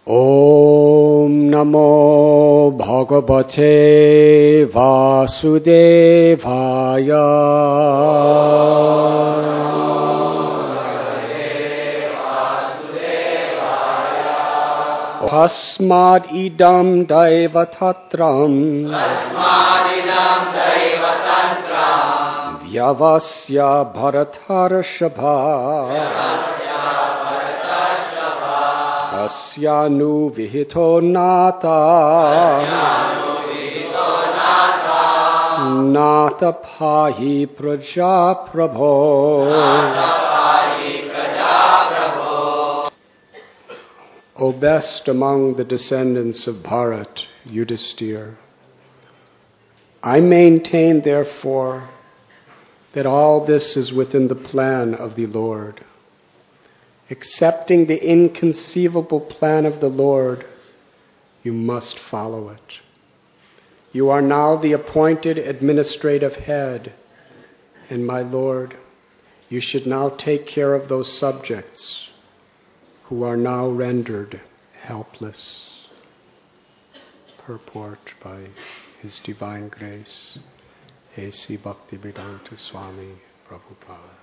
Om Namo Bhagavate Vasudevaya. Tasmad idam daivatatram Vyavasya Bharatarshava Tasyanu Vihito Nata Nata Pahi Praja Prabho. O best among the descendants of Bharat, Yudhisthira, I maintain, therefore, that all this is within the plan of the Lord. Accepting the inconceivable plan of the Lord, you must follow it. You are now the appointed administrative head, and my Lord, you should now take care of those subjects who are now rendered helpless. Purport by His Divine Grace, A.C. Bhaktivedanta Swami Prabhupada.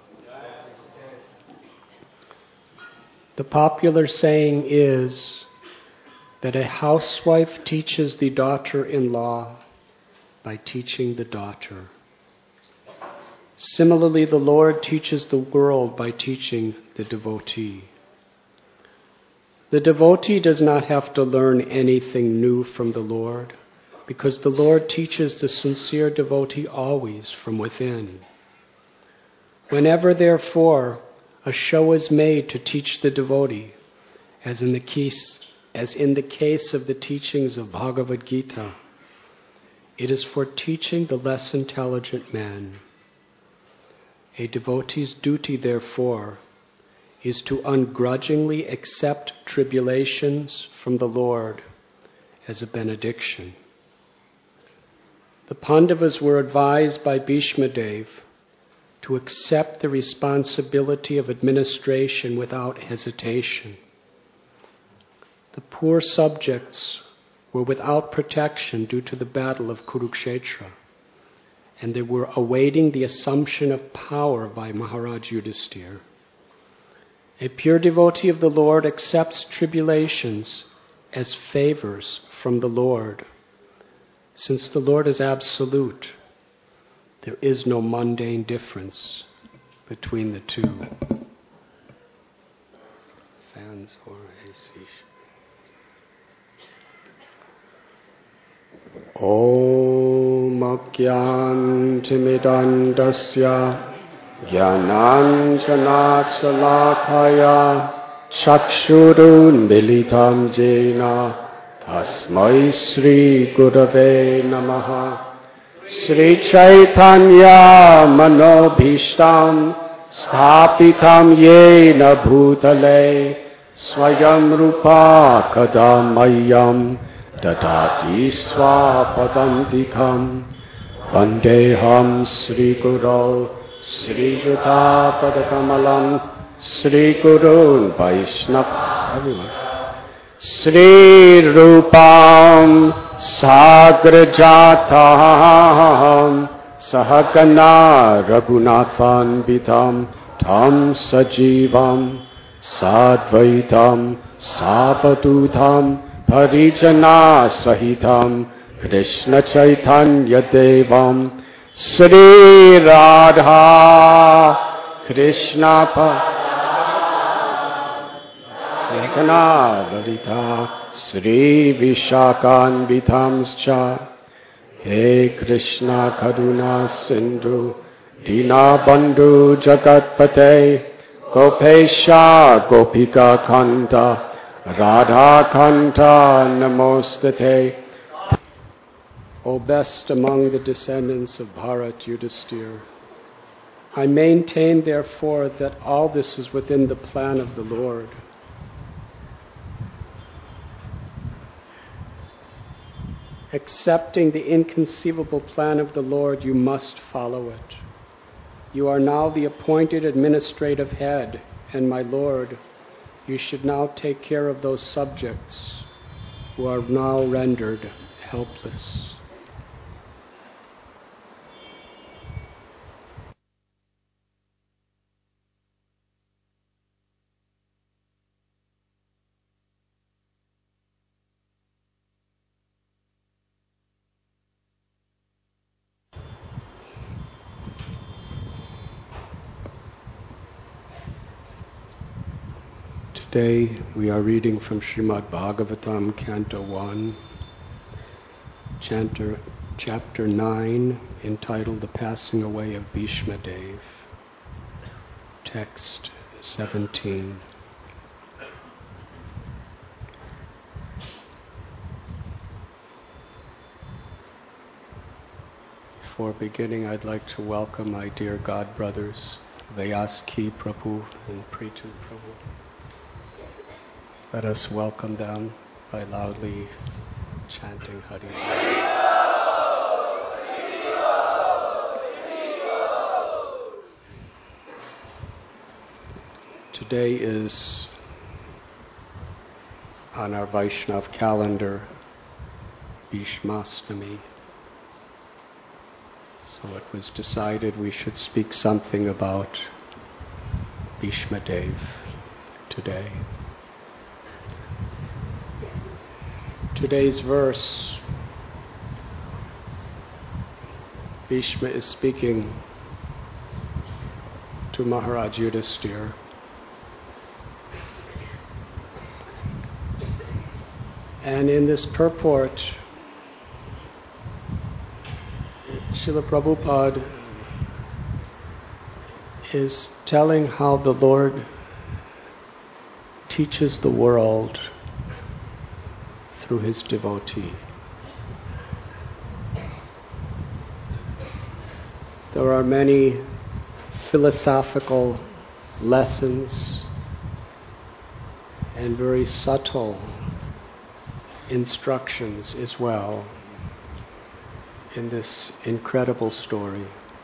The popular saying is that a housewife teaches the daughter-in-law by teaching the daughter. Similarly, the Lord teaches the world by teaching the devotee. The devotee does not have to learn anything new from the Lord, because the Lord teaches the sincere devotee always from within. Whenever, therefore, a show is made to teach the devotee, as in the case of the teachings of Bhagavad Gita, it is for teaching the less intelligent man. A devotee's duty, therefore, is to ungrudgingly accept tribulations from the Lord as a benediction. The Pandavas were advised by Bhishma Dev to accept the responsibility of administration without hesitation. The poor subjects were without protection due to the battle of Kurukshetra, and they were awaiting the assumption of power by Maharaj Yudhisthira. A pure devotee of the Lord accepts tribulations as favors from the Lord. Since the Lord is absolute, there is no mundane difference between the two. Fans or AC. Om Agyantimidandasya Jnananjanachalakaya Chakshurun Militam Jena Tasmai Sri Gurave Namaha. Sri Chaitanya Manobhishtam Sthapitam Yena Bhutale Swayam Rupa Kadamayam Dadati Swapadantikam Vandeham Sri Guru Sri Yuddha Padakamalam Sri Gurun Vaishnava Sri Rupam Sagrajatam Sahagana Raghunathan Vitam Tam Sajivam Sadvaitam Savadutam Parijana Sahitam Krishna Chaitanya Devam Sri Radha Krishna Sekana Lalita Sri Vishakan Vitamscha He Krishna Karuna Sindhu Dina Bandhu Jagatpate Gopesha Gopika Kanta Radha Kanta Namostate. O best among the descendants of Bharat Yudhisthira, I maintain, therefore, that all this is within the plan of the Lord. Accepting the inconceivable plan of the Lord, you must follow it. You are now the appointed administrative head, and my Lord, you should now take care of those subjects who are now rendered helpless. Today we are reading from Srimad Bhagavatam, Canto 1, Chapter 9, entitled The Passing Away of Bhishma Dev, Text 17. Before beginning, I'd like to welcome my dear God brothers, Vayaski Prabhu and Pritu Prabhu. Let us welcome them by loudly chanting Hari. Today is, on our Vaishnav calendar, Bhishmastami. So it was decided we should speak something about Bhishma Dev today. Today's verse, Bhishma is speaking to Maharaj Yudhisthira. And in this purport, Srila Prabhupada is telling how the Lord teaches the world through his devotee. There are many philosophical lessons and very subtle instructions as well in this incredible story.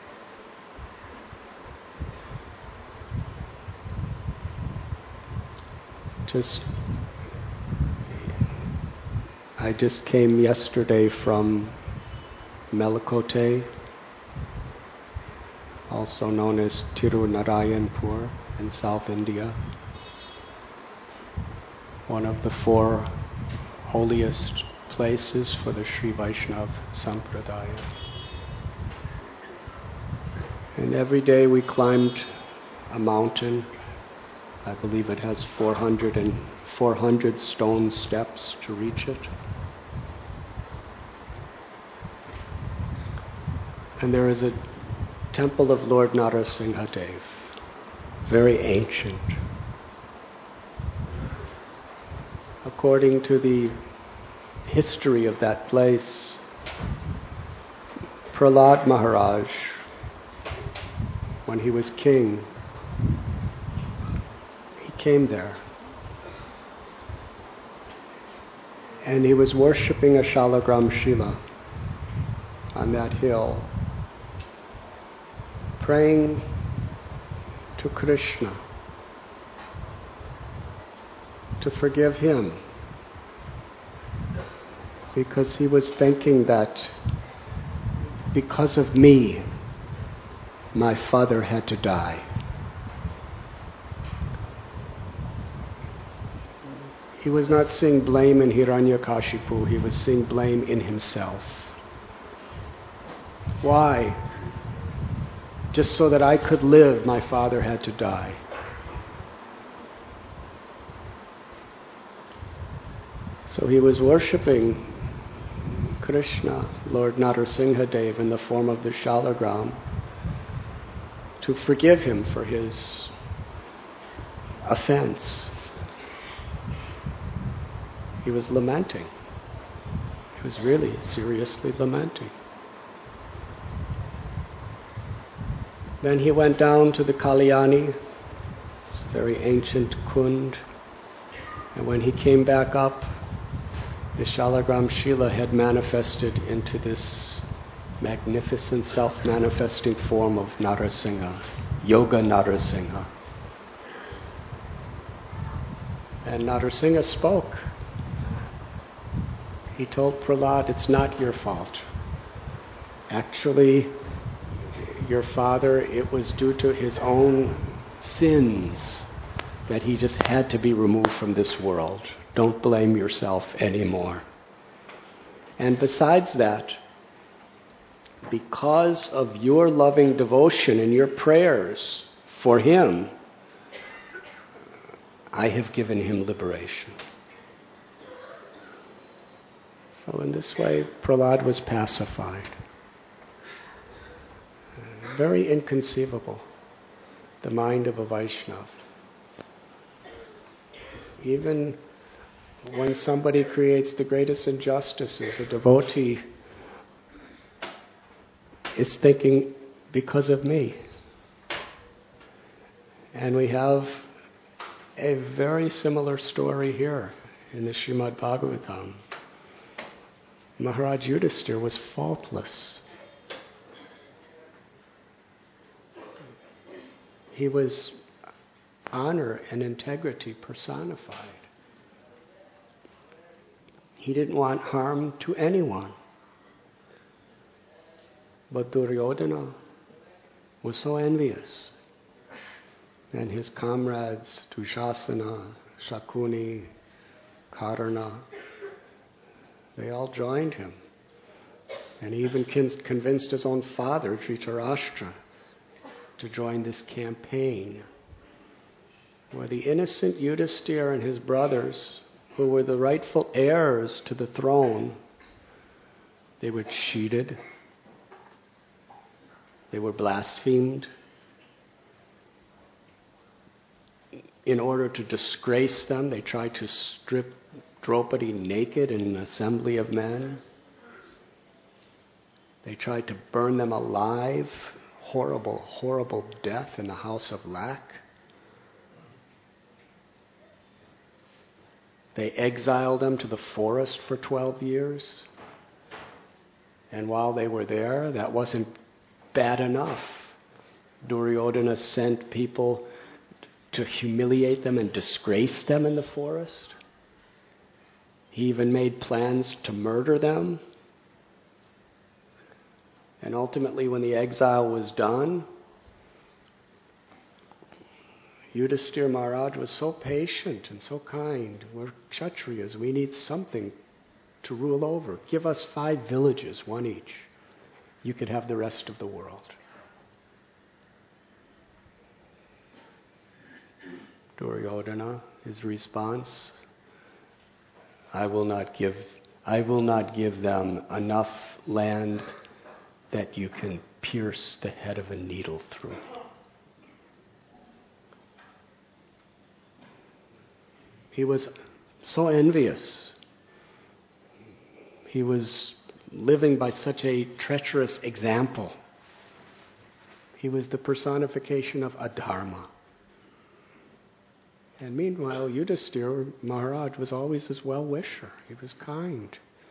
I just came yesterday from Melakote, also known as Tirunarayanpur in South India, one of the 4 holiest places for the Sri Vaishnava Sampradaya. And every day we climbed a mountain. I believe it has 400 stone steps to reach it. And there is a temple of Lord Narasingha Dev, very ancient. According to the history of that place, Prahlad Maharaj, when he was king, he came there. And he was worshipping a Shalagram Shila on that hill, praying to Krishna to forgive him, because he was thinking that because of me, my father had to die. He was not seeing blame in Hiranyakashipu, he was seeing blame in himself. Why? Just so that I could live, my father had to die. So he was worshipping Krishna, Lord Narasingha Dev, in the form of the Shalagram, to forgive him for his offense. He was lamenting. He was really seriously lamenting. Then he went down to the Kalyani, this very ancient kund, and when he came back up, the Shalagram Shila had manifested into this magnificent self-manifesting form of Narasingha, Yoga Narasingha. And Narsingha spoke. He told Prahlad, it's not your fault. Actually, your father, it was due to his own sins that he just had to be removed from this world. Don't blame yourself anymore. And besides that, because of your loving devotion and your prayers for him, I have given him liberation. So in this way, Prahlad was pacified. Very inconceivable, the mind of a Vaishnava. Even when somebody creates the greatest injustices, a devotee is thinking, because of me. And we have a very similar story here in the Srimad Bhagavatam. Maharaj Yudhisthira was faultless. He was honor and integrity personified. He didn't want harm to anyone. But Duryodhana was so envious. And his comrades, Dushasana, Shakuni, Karna, they all joined him. And he even convinced his own father, Dhritarashtra, to join this campaign where the innocent Yudhisthira and his brothers, who were the rightful heirs to the throne, they were cheated, they were blasphemed. In order to disgrace them, they tried to strip Draupadi naked in an assembly of men. They tried to burn them alive. Horrible, horrible death in the house of Lak. They exiled them to the forest for 12 years. And while they were there, that wasn't bad enough. Duryodhana sent people to humiliate them and disgrace them in the forest. He even made plans to murder them. And ultimately, when the exile was done, Yudhisthira Maharaj was so patient and so kind. We're Kshatriyas, we need something to rule over. Give us 5 villages, one each. You could have the rest of the world. Duryodhana, his response, I will not give them enough land that you can pierce the head of a needle through. He was so envious. He was living by such a treacherous example. He was the personification of adharma. And meanwhile, Yudhisthira Maharaj was always his well-wisher. He was kind.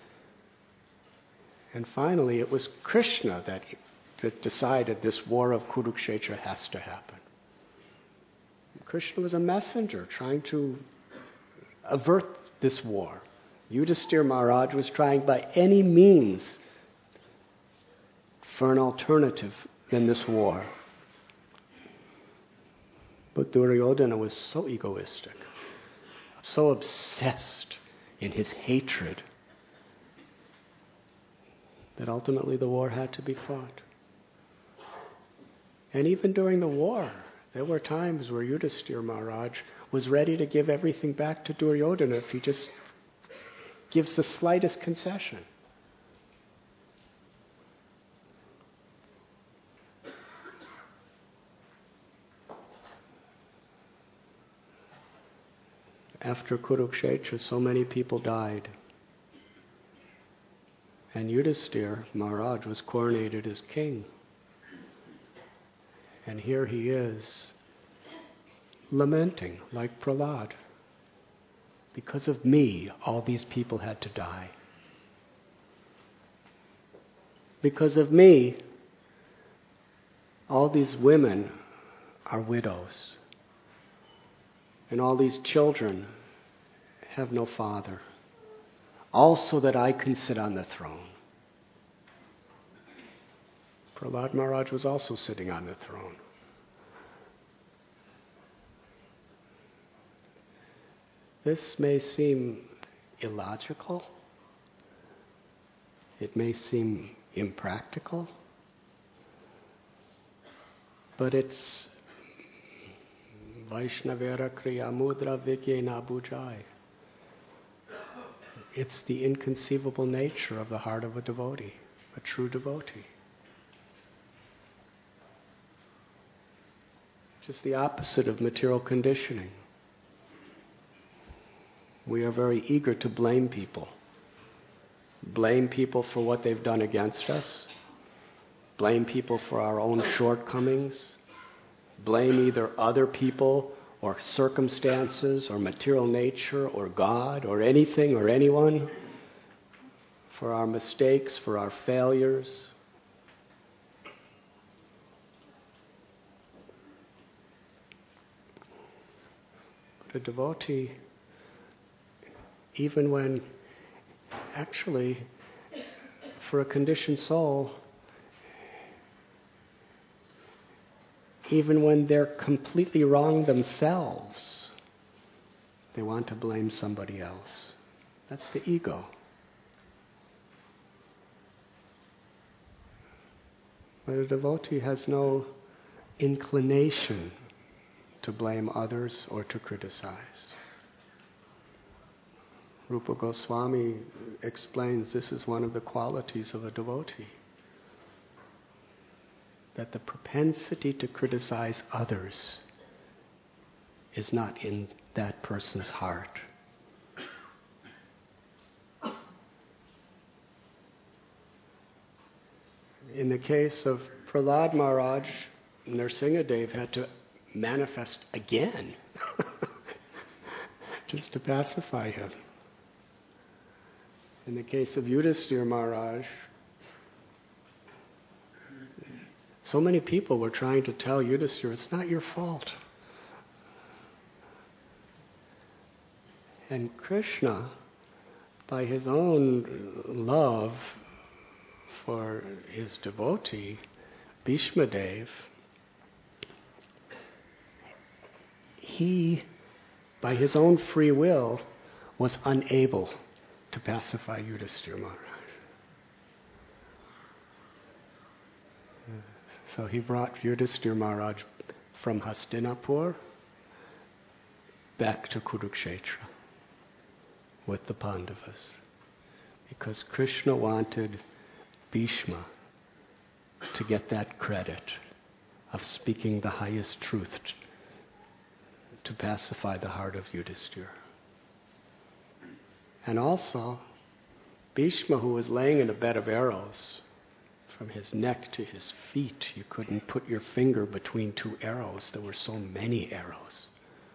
And finally, it was Krishna that decided this war of Kurukshetra has to happen. Krishna was a messenger trying to avert this war. Yudhisthira Maharaj was trying by any means for an alternative than this war. But Duryodhana was so egoistic, so obsessed in his hatred, that ultimately the war had to be fought. And even during the war, there were times where Yudhisthira Maharaj was ready to give everything back to Duryodhana if he just gives the slightest concession. After Kurukshetra, so many people died. And Yudhisthira Maharaj was coronated as king. And here he is, lamenting like Prahlad. Because of me, all these people had to die. Because of me, all these women are widows. And all these children have no father, also that I can sit on the throne. Prahlad Maharaj was also sitting on the throne. This may seem illogical. It may seem impractical. But it's Vaishnavera Kriya Mudra Vigyena Bujai. It's the inconceivable nature of the heart of a devotee, a true devotee. Just the opposite of material conditioning. We are very eager to blame people. Blame people for what they've done against us. Blame people for our own shortcomings. Blame either other people or circumstances or material nature or God or anything or anyone for our mistakes, for our failures. But a devotee, even when, actually, for a conditioned soul, even when they're completely wrong themselves, they want to blame somebody else. That's the ego. But a devotee has no inclination to blame others or to criticize. Rupa Goswami explains this is one of the qualities of a devotee. That the propensity to criticize others is not in that person's heart. In the case of Prahlad Maharaj, Nrsingadev had to manifest again just to pacify him. In the case of Yudhisthira Maharaj, so many people were trying to tell Yudhisthira, it's not your fault. And Krishna, by his own love for his devotee, Bhishma Dev, he, by his own free will, was unable to pacify Yudhisthira Maharaj. So he brought Yudhisthira Maharaj from Hastinapur back to Kurukshetra with the Pandavas. Because Krishna wanted Bhishma to get that credit of speaking the highest truth to pacify the heart of Yudhisthira. And also, Bhishma, who was laying in a bed of arrows, from his neck to his feet, you couldn't put your finger between two arrows. There were so many arrows.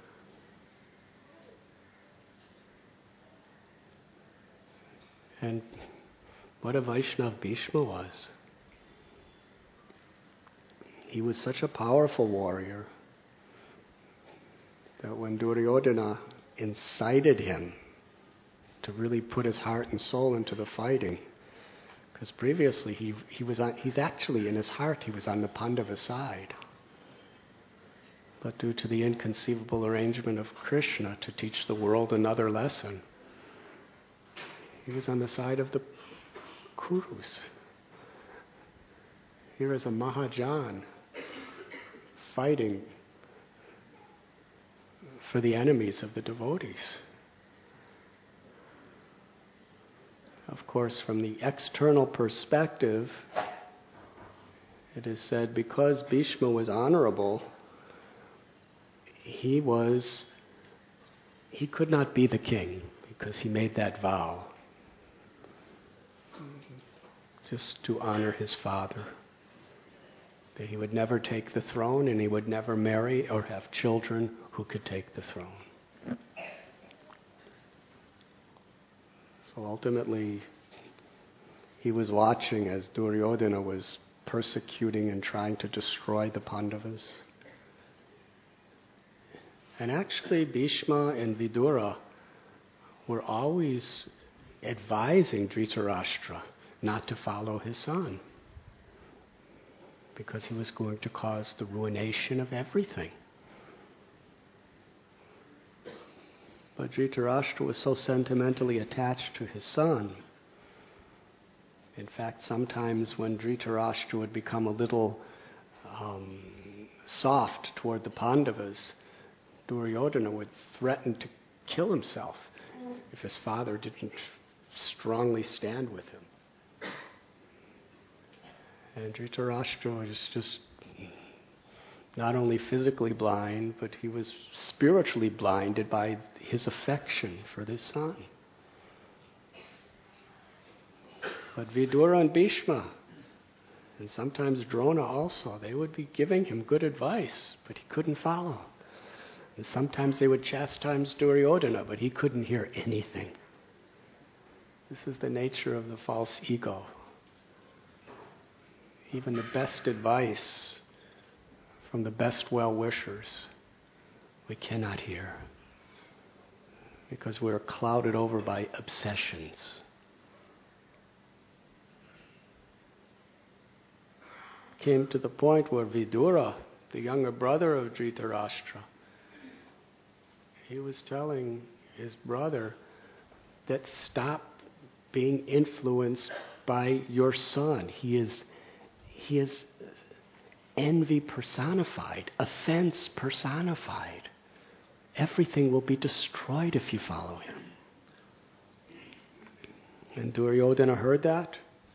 And what a Vaishnava Bhishma was. He was such a powerful warrior that when Duryodhana incited him to really put his heart and soul into the fighting, because previously he's actually in his heart, he was on the Pandava side. But due to the inconceivable arrangement of Krishna to teach the world another lesson, he was on the side of the Kurus. Here is a Mahajan fighting for the enemies of the devotees. Of course, from the external perspective, it is said because Bhishma was honorable, he could not be the king because he made that vow just to honor his father. That he would never take the throne and he would never marry or have children who could take the throne. So ultimately, he was watching as Duryodhana was persecuting and trying to destroy the Pandavas. And actually, Bhishma and Vidura were always advising Dhritarashtra not to follow his son, because he was going to cause the ruination of everything. But Dhritarashtra was so sentimentally attached to his son. In fact, sometimes when Dhritarashtra would become a little soft toward the Pandavas, Duryodhana would threaten to kill himself if his father didn't strongly stand with him. And Dhritarashtra was just not only physically blind, but he was spiritually blinded by his affection for this son. But Vidura and Bhishma, and sometimes Drona also, they would be giving him good advice, but he couldn't follow. And sometimes they would chastise Duryodhana, but he couldn't hear anything. This is the nature of the false ego. Even the best advice from the best well-wishers, we cannot hear, because we're clouded over by obsessions. Came to the point where Vidura, the younger brother of Dhritarashtra, he was telling his brother that stop being influenced by your son. He is envy personified, offense personified. Everything will be destroyed if you follow him. And Duryodhana heard that.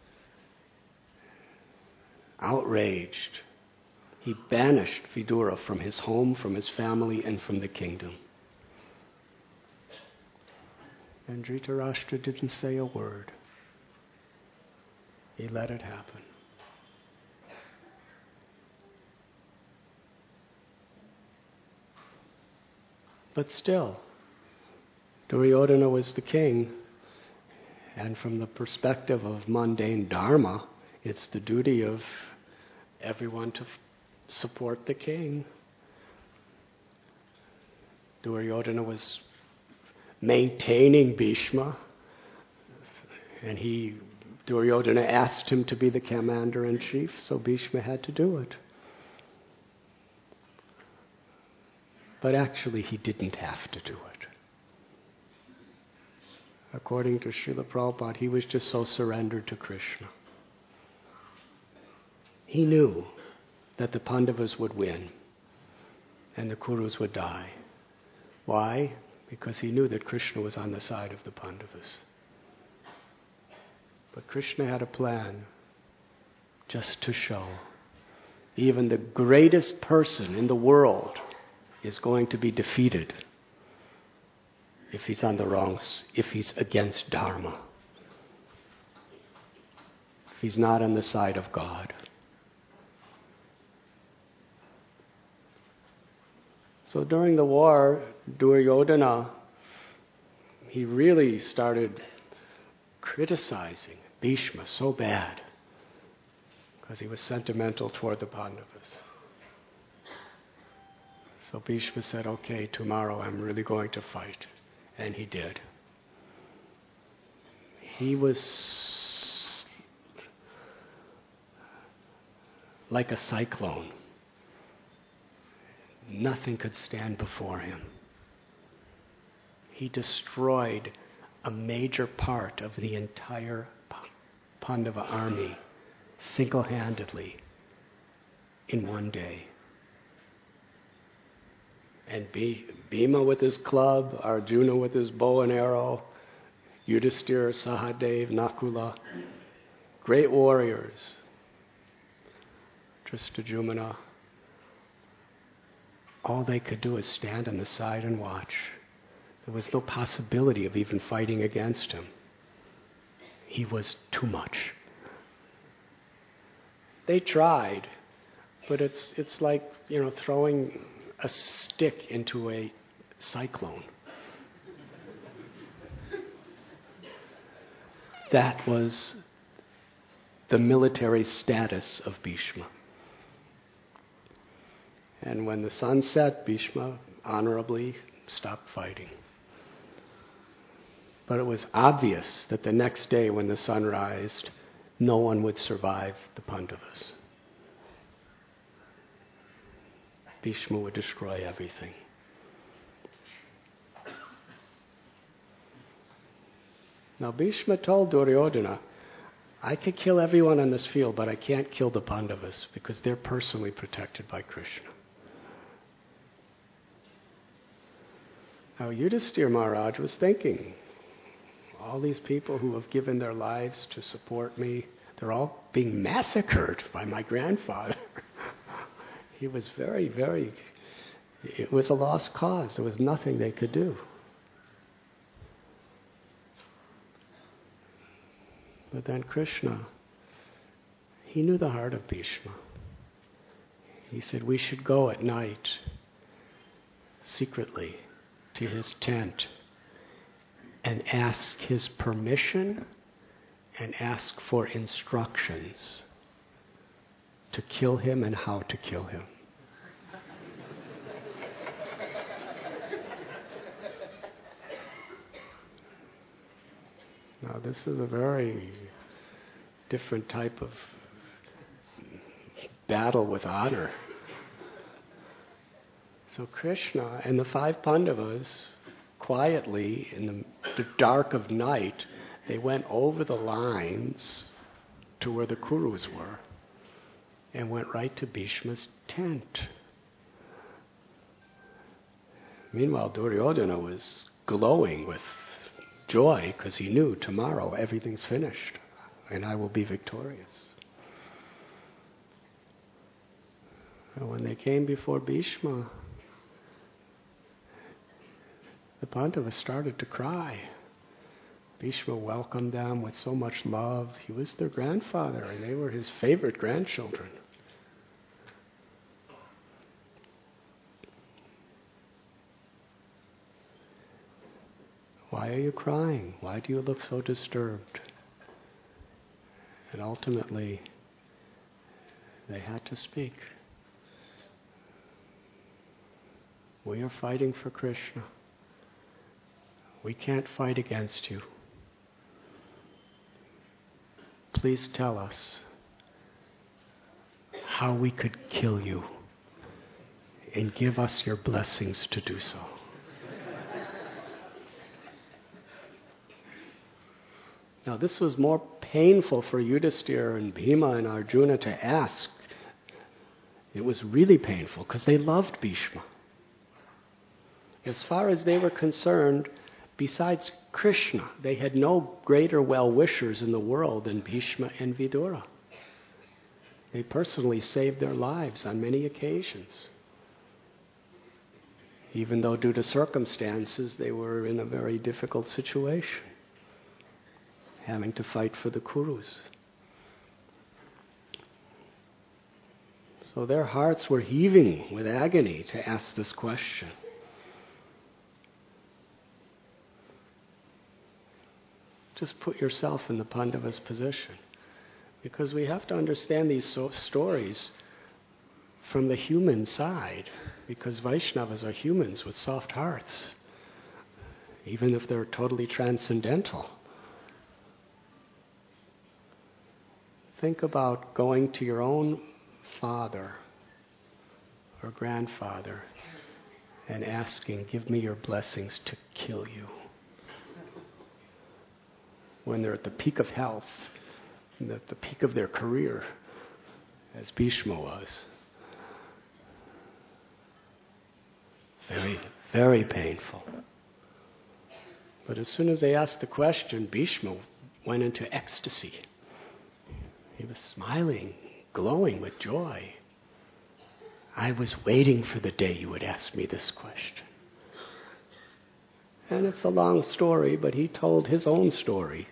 Outraged, he banished Vidura from his home, from his family, and from the kingdom. And Dhritarashtra didn't say a word. He let it happen. But still, Duryodhana was the king, and from the perspective of mundane dharma, it's the duty of everyone to support the king. Duryodhana was maintaining Bhishma, and Duryodhana asked him to be the commander-in-chief, so Bhishma had to do it. But actually he didn't have to do it. According to Srila Prabhupada, he was just so surrendered to Krishna. He knew that the Pandavas would win and the Kurus would die. Why? Because he knew that Krishna was on the side of the Pandavas. But Krishna had a plan just to show even the greatest person in the world is going to be defeated if he's if he's against Dharma, if he's not on the side of God. So during the war, Duryodhana, he really started criticizing Bhishma so bad because he was sentimental toward the Pandavas. So Bhishma said, okay, tomorrow I'm really going to fight. And he did. He was like a cyclone. Nothing could stand before him. He destroyed a major part of the entire Pandava army single-handedly in one day. And Bhima with his club, Arjuna with his bow and arrow, Yudhishthira, Sahadev, Nakula, great warriors, Drishtajumna, all they could do is stand on the side and watch. There was no possibility of even fighting against him. He was too much. They tried, but it's like, throwing a stick into a cyclone. That was the military status of Bhishma. And when the sun set, Bhishma honorably stopped fighting. But it was obvious that the next day when the sun rised, no one would survive the Pandavas. Bhishma would destroy everything. Now Bhishma told Duryodhana, I could kill everyone on this field, but I can't kill the Pandavas because they're personally protected by Krishna. Now Yudhisthira Maharaj was thinking, all these people who have given their lives to support me, they're all being massacred by my grandfather. He was it was a lost cause. There was nothing they could do. But then Krishna, he knew the heart of Bhishma. He said, we should go at night, secretly, to his tent and ask his permission and ask for instructions to kill him and how to kill him. Now this is a very different type of battle with honor. So Krishna and the 5 Pandavas, quietly in the dark of night, they went over the lines to where the Kurus were and went right to Bhishma's tent. Meanwhile, Duryodhana was glowing with joy because he knew tomorrow everything's finished and I will be victorious. And when they came before Bhishma, the Pandavas started to cry. Bhishma welcomed them with so much love. He was their grandfather and they were his favorite grandchildren. Why are you crying? Why do you look so disturbed? And ultimately, they had to speak. We are fighting for Krishna. We can't fight against you. Please tell us how we could kill you and give us your blessings to do so. Now this was more painful for Yudhisthira and Bhima and Arjuna to ask. It was really painful because they loved Bhishma. As far as they were concerned, besides Krishna, they had no greater well-wishers in the world than Bhishma and Vidura. They personally saved their lives on many occasions. Even though due to circumstances they were in a very difficult situation, having to fight for the Kurus. So their hearts were heaving with agony to ask this question. Just put yourself in the Pandava's position. Because we have to understand these stories from the human side. Because Vaishnavas are humans with soft hearts. Even if they're totally transcendental. Think about going to your own father or grandfather and asking, give me your blessings to kill you. When they're at the peak of health, and at the peak of their career, as Bhishma was. Very, very painful. But as soon as they asked the question, Bhishma went into ecstasy. He was smiling, glowing with joy. I was waiting for the day you would ask me this question. And it's a long story, but he told his own story.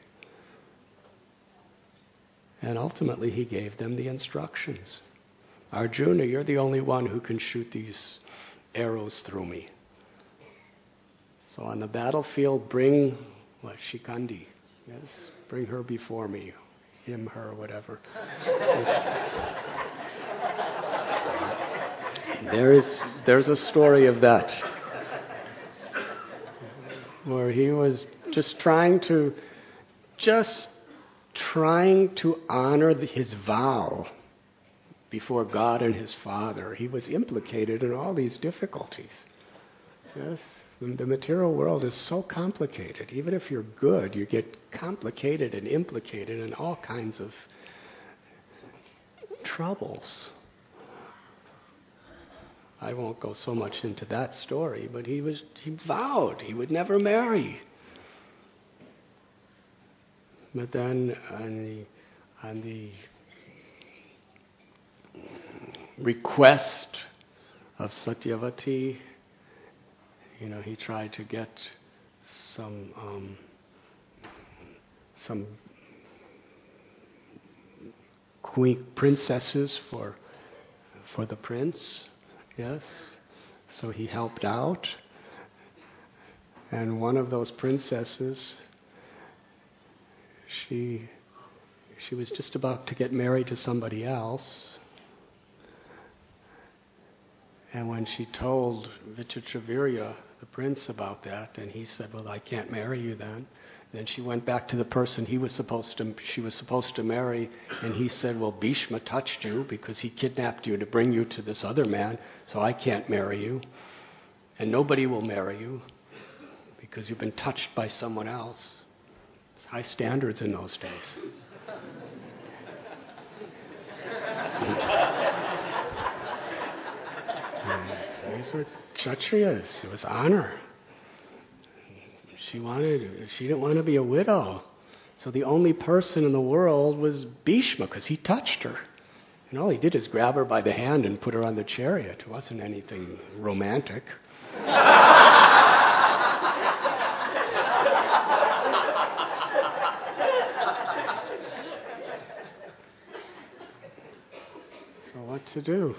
And ultimately he gave them the instructions. Arjuna, you're the only one who can shoot these arrows through me. So on the battlefield, bring, Shikandi? Yes, bring her before me. Him, her, whatever. There's a story of that. Where he was just trying to honor his vow before God and his Father. He was implicated in all these difficulties. Yes, the material world is so complicated. Even if you're good, you get complicated and implicated in all kinds of troubles. I won't go so much into that story, but he vowed he would never marry. But then on the request of Satyavati, he tried to get some queen princesses for the prince. Yes, so he helped out, and one of those princesses, she was just about to get married to somebody else, and when she told Vichitravirya, the prince, about that, then he said, "Well, I can't marry you then." Then she went back to the person she was supposed to marry, and he said, "Well, Bhishma touched you because he kidnapped you to bring you to this other man, so I can't marry you. And nobody will marry you because you've been touched by someone else." It's high standards in those days. These were Kshatriyas. It was honor. She didn't want to be a widow. So the only person in the world was Bhishma, because he touched her. And all he did is grab her by the hand and put her on the chariot. It wasn't anything romantic. So what to do?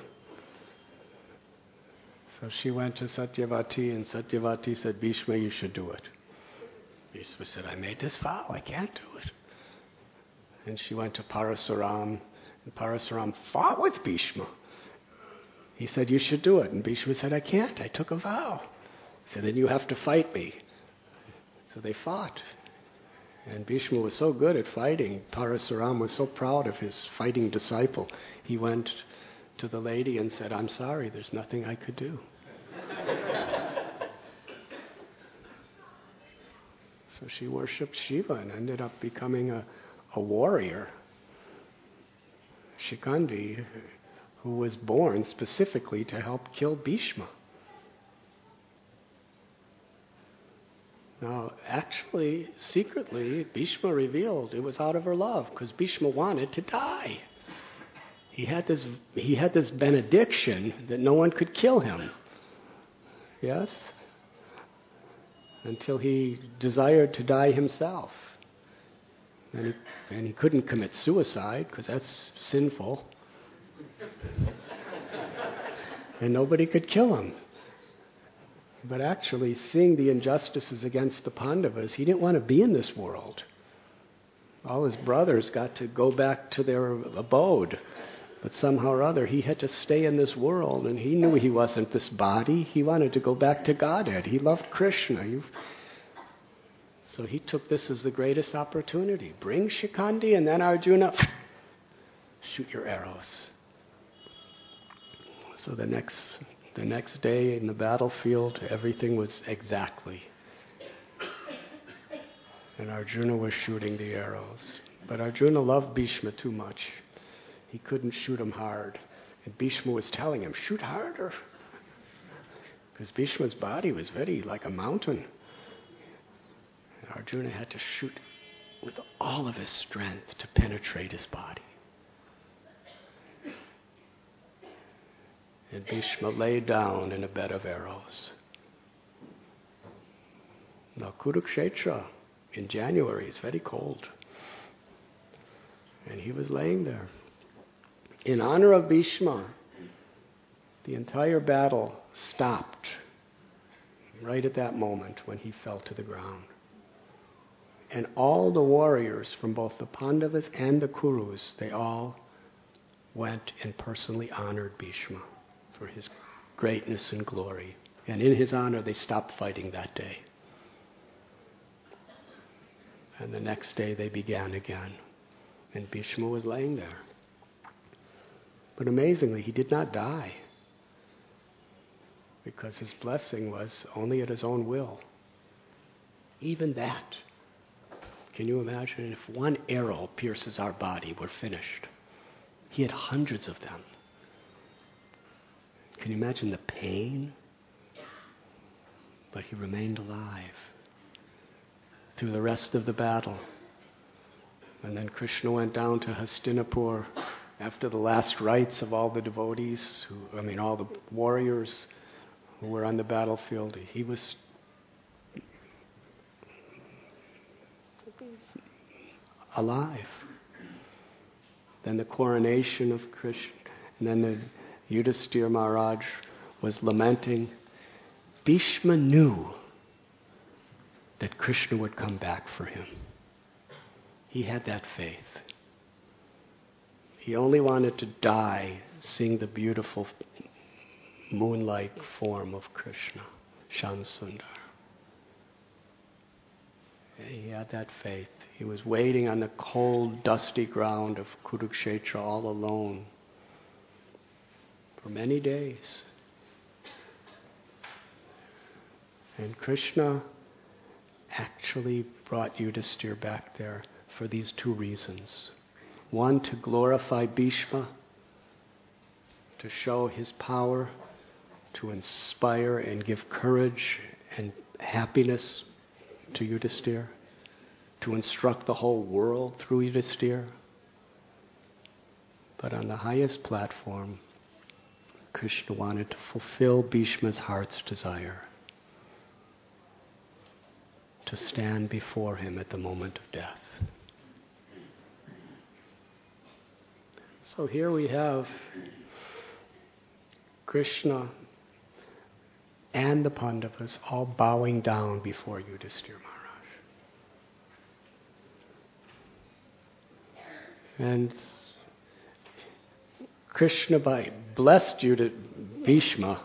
So she went to Satyavati, and Satyavati said, "Bhishma, you should do it." Bhishma said, "I made this vow, I can't do it." And she went to Parasuram, and Parasuram fought with Bhishma. He said, "You should do it." And Bhishma said, "I can't, I took a vow." He said, "Then you have to fight me." So they fought. And Bhishma was so good at fighting. Parasuram was so proud of his fighting disciple. He went to the lady and said, "I'm sorry, there's nothing I could do." So she worshipped Shiva and ended up becoming a warrior. Shikandi, who was born specifically to help kill Bhishma. Now, actually, secretly, Bhishma revealed it was out of her love, because Bhishma wanted to die. He had this benediction that no one could kill him. Yes? Until he desired to die himself. And he couldn't commit suicide, because that's sinful. And nobody could kill him. But actually, seeing the injustices against the Pandavas, he didn't want to be in this world. All his brothers got to go back to their abode. But somehow or other, he had to stay in this world, and he knew he wasn't this body. He wanted to go back to Godhead. He loved Krishna. So he took this as the greatest opportunity. Bring Shikandi, and then Arjuna, shoot your arrows. So the next day in the battlefield, everything was exactly. And Arjuna was shooting the arrows. But Arjuna loved Bhishma too much. He couldn't shoot him hard. And Bhishma was telling him, "Shoot harder." Because Bhishma's body was very like a mountain. And Arjuna had to shoot with all of his strength to penetrate his body. And Bhishma lay down in a bed of arrows. Now, Kurukshetra in January is very cold. And he was laying there. In honor of Bhishma, the entire battle stopped right at that moment when he fell to the ground. And all the warriors from both the Pandavas and the Kurus, they all went and personally honored Bhishma for his greatness and glory. And in his honor, they stopped fighting that day. And the next day they began again. And Bhishma was laying there. But amazingly, he did not die. Because his blessing was only at his own will. Even that. Can you imagine? If one arrow pierces our body, we're finished. He had hundreds of them. Can you imagine the pain? But he remained alive through the rest of the battle. And then Krishna went down to Hastinapur after the last rites of all the devotees, all the warriors who were on the battlefield. He was alive. Then the coronation of Krishna, and then the Yudhisthira Maharaj was lamenting. Bhishma knew that Krishna would come back for him. He had that faith. He only wanted to die seeing the beautiful moonlight form of Krishna, Shamsundar. He had that faith. He was waiting on the cold, dusty ground of Kurukshetra all alone for many days. And Krishna actually brought Yudhisthira back there for these two reasons. One, to glorify Bhishma, to show his power, to inspire and give courage and happiness to Yudhisthira, to instruct the whole world through Yudhisthira. But on the highest platform, Krishna wanted to fulfill Bhishma's heart's desire, to stand before him at the moment of death. So here we have Krishna and the Pandavas all bowing down before Yudhisthira Maharaj. And Krishna blessed Bhishma.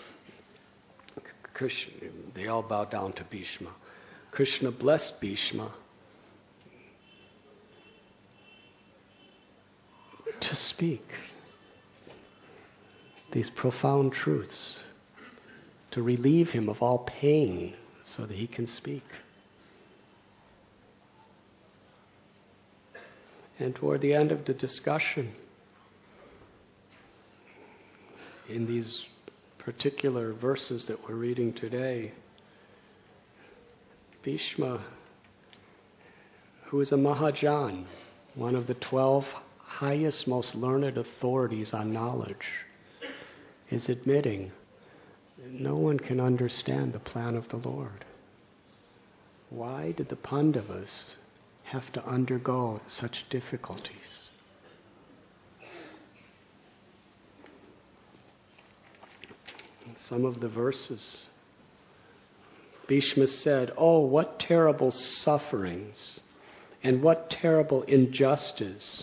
They all bowed down to Bhishma. Krishna blessed Bhishma to speak these profound truths, to relieve him of all pain so that he can speak. And toward the end of the discussion, in these particular verses that we're reading today, Bhishma, who is a Mahajan, one of the 12 highest, most learned authorities on knowledge, is admitting no one can understand the plan of the Lord. Why did the Pandavas have to undergo such difficulties? Some of the verses, Bhishma said, "Oh, what terrible sufferings and what terrible injustices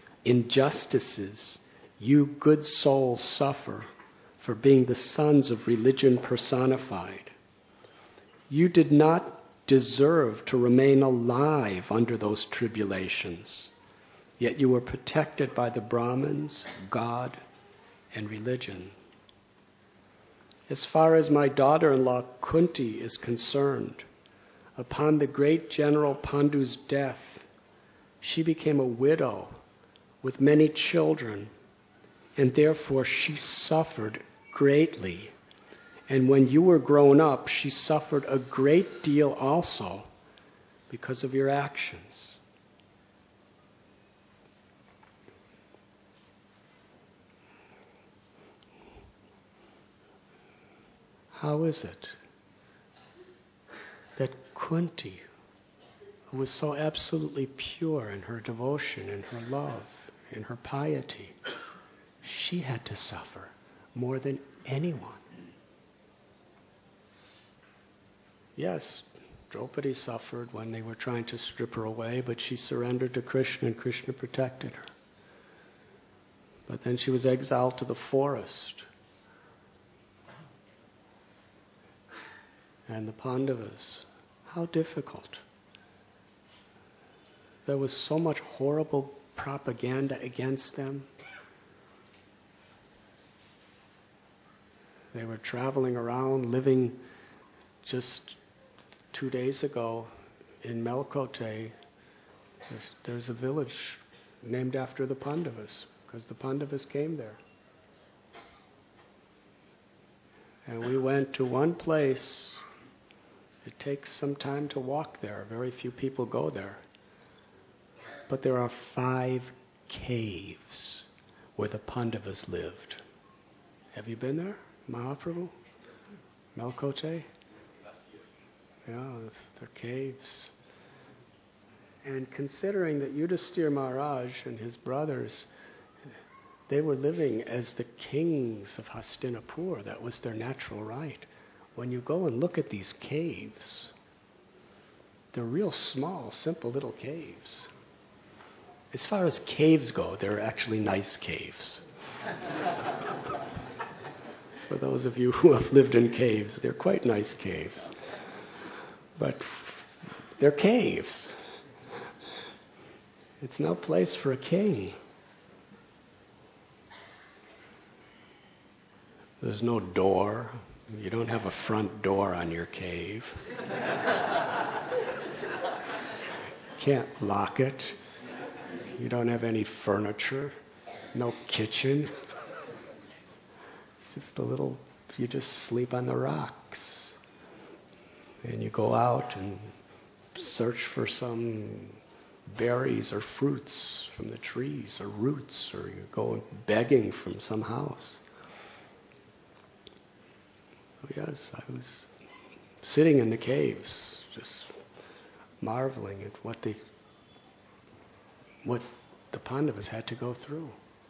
you good souls suffer for being the sons of religion personified. You did not deserve to remain alive under those tribulations, yet you were protected by the Brahmins, God, and religion. As far as my daughter-in-law Kunti is concerned, upon the great General Pandu's death, she became a widow with many children, and therefore she suffered greatly. And when you were grown up, she suffered a great deal also because of your actions." How is it that Kunti, who was so absolutely pure in her devotion, in her love, in her piety, she had to suffer more than anyone? Yes, Draupadi suffered when they were trying to strip her away, but she surrendered to Krishna and Krishna protected her. But then she was exiled to the forest. And the Pandavas, how difficult. There was so much horrible propaganda against them. They were traveling around, living just 2 days ago in Melkote. There's a village named after the Pandavas, because the Pandavas came there. And we went to one place. It takes some time to walk there. Very few people go there. But there are 5 caves where the Pandavas lived. Have you been there, Mahaprabhu? Melkote? Yeah, they're caves. And considering that Yudhisthira Maharaj and his brothers, they were living as the kings of Hastinapur. That was their natural right. When you go and look at these caves, they're real small, simple little caves. As far as caves go, they're actually nice caves. For those of you who have lived in caves, they're quite nice caves. But they're caves. It's no place for a king. There's no door. You don't have a front door on your cave. Can't lock it. You don't have any furniture. No kitchen. It's just you just sleep on the rocks. And you go out and search for some berries or fruits from the trees or roots, or you go begging from some house. Yes, I was sitting in the caves, just marveling at what the Pandavas had to go through.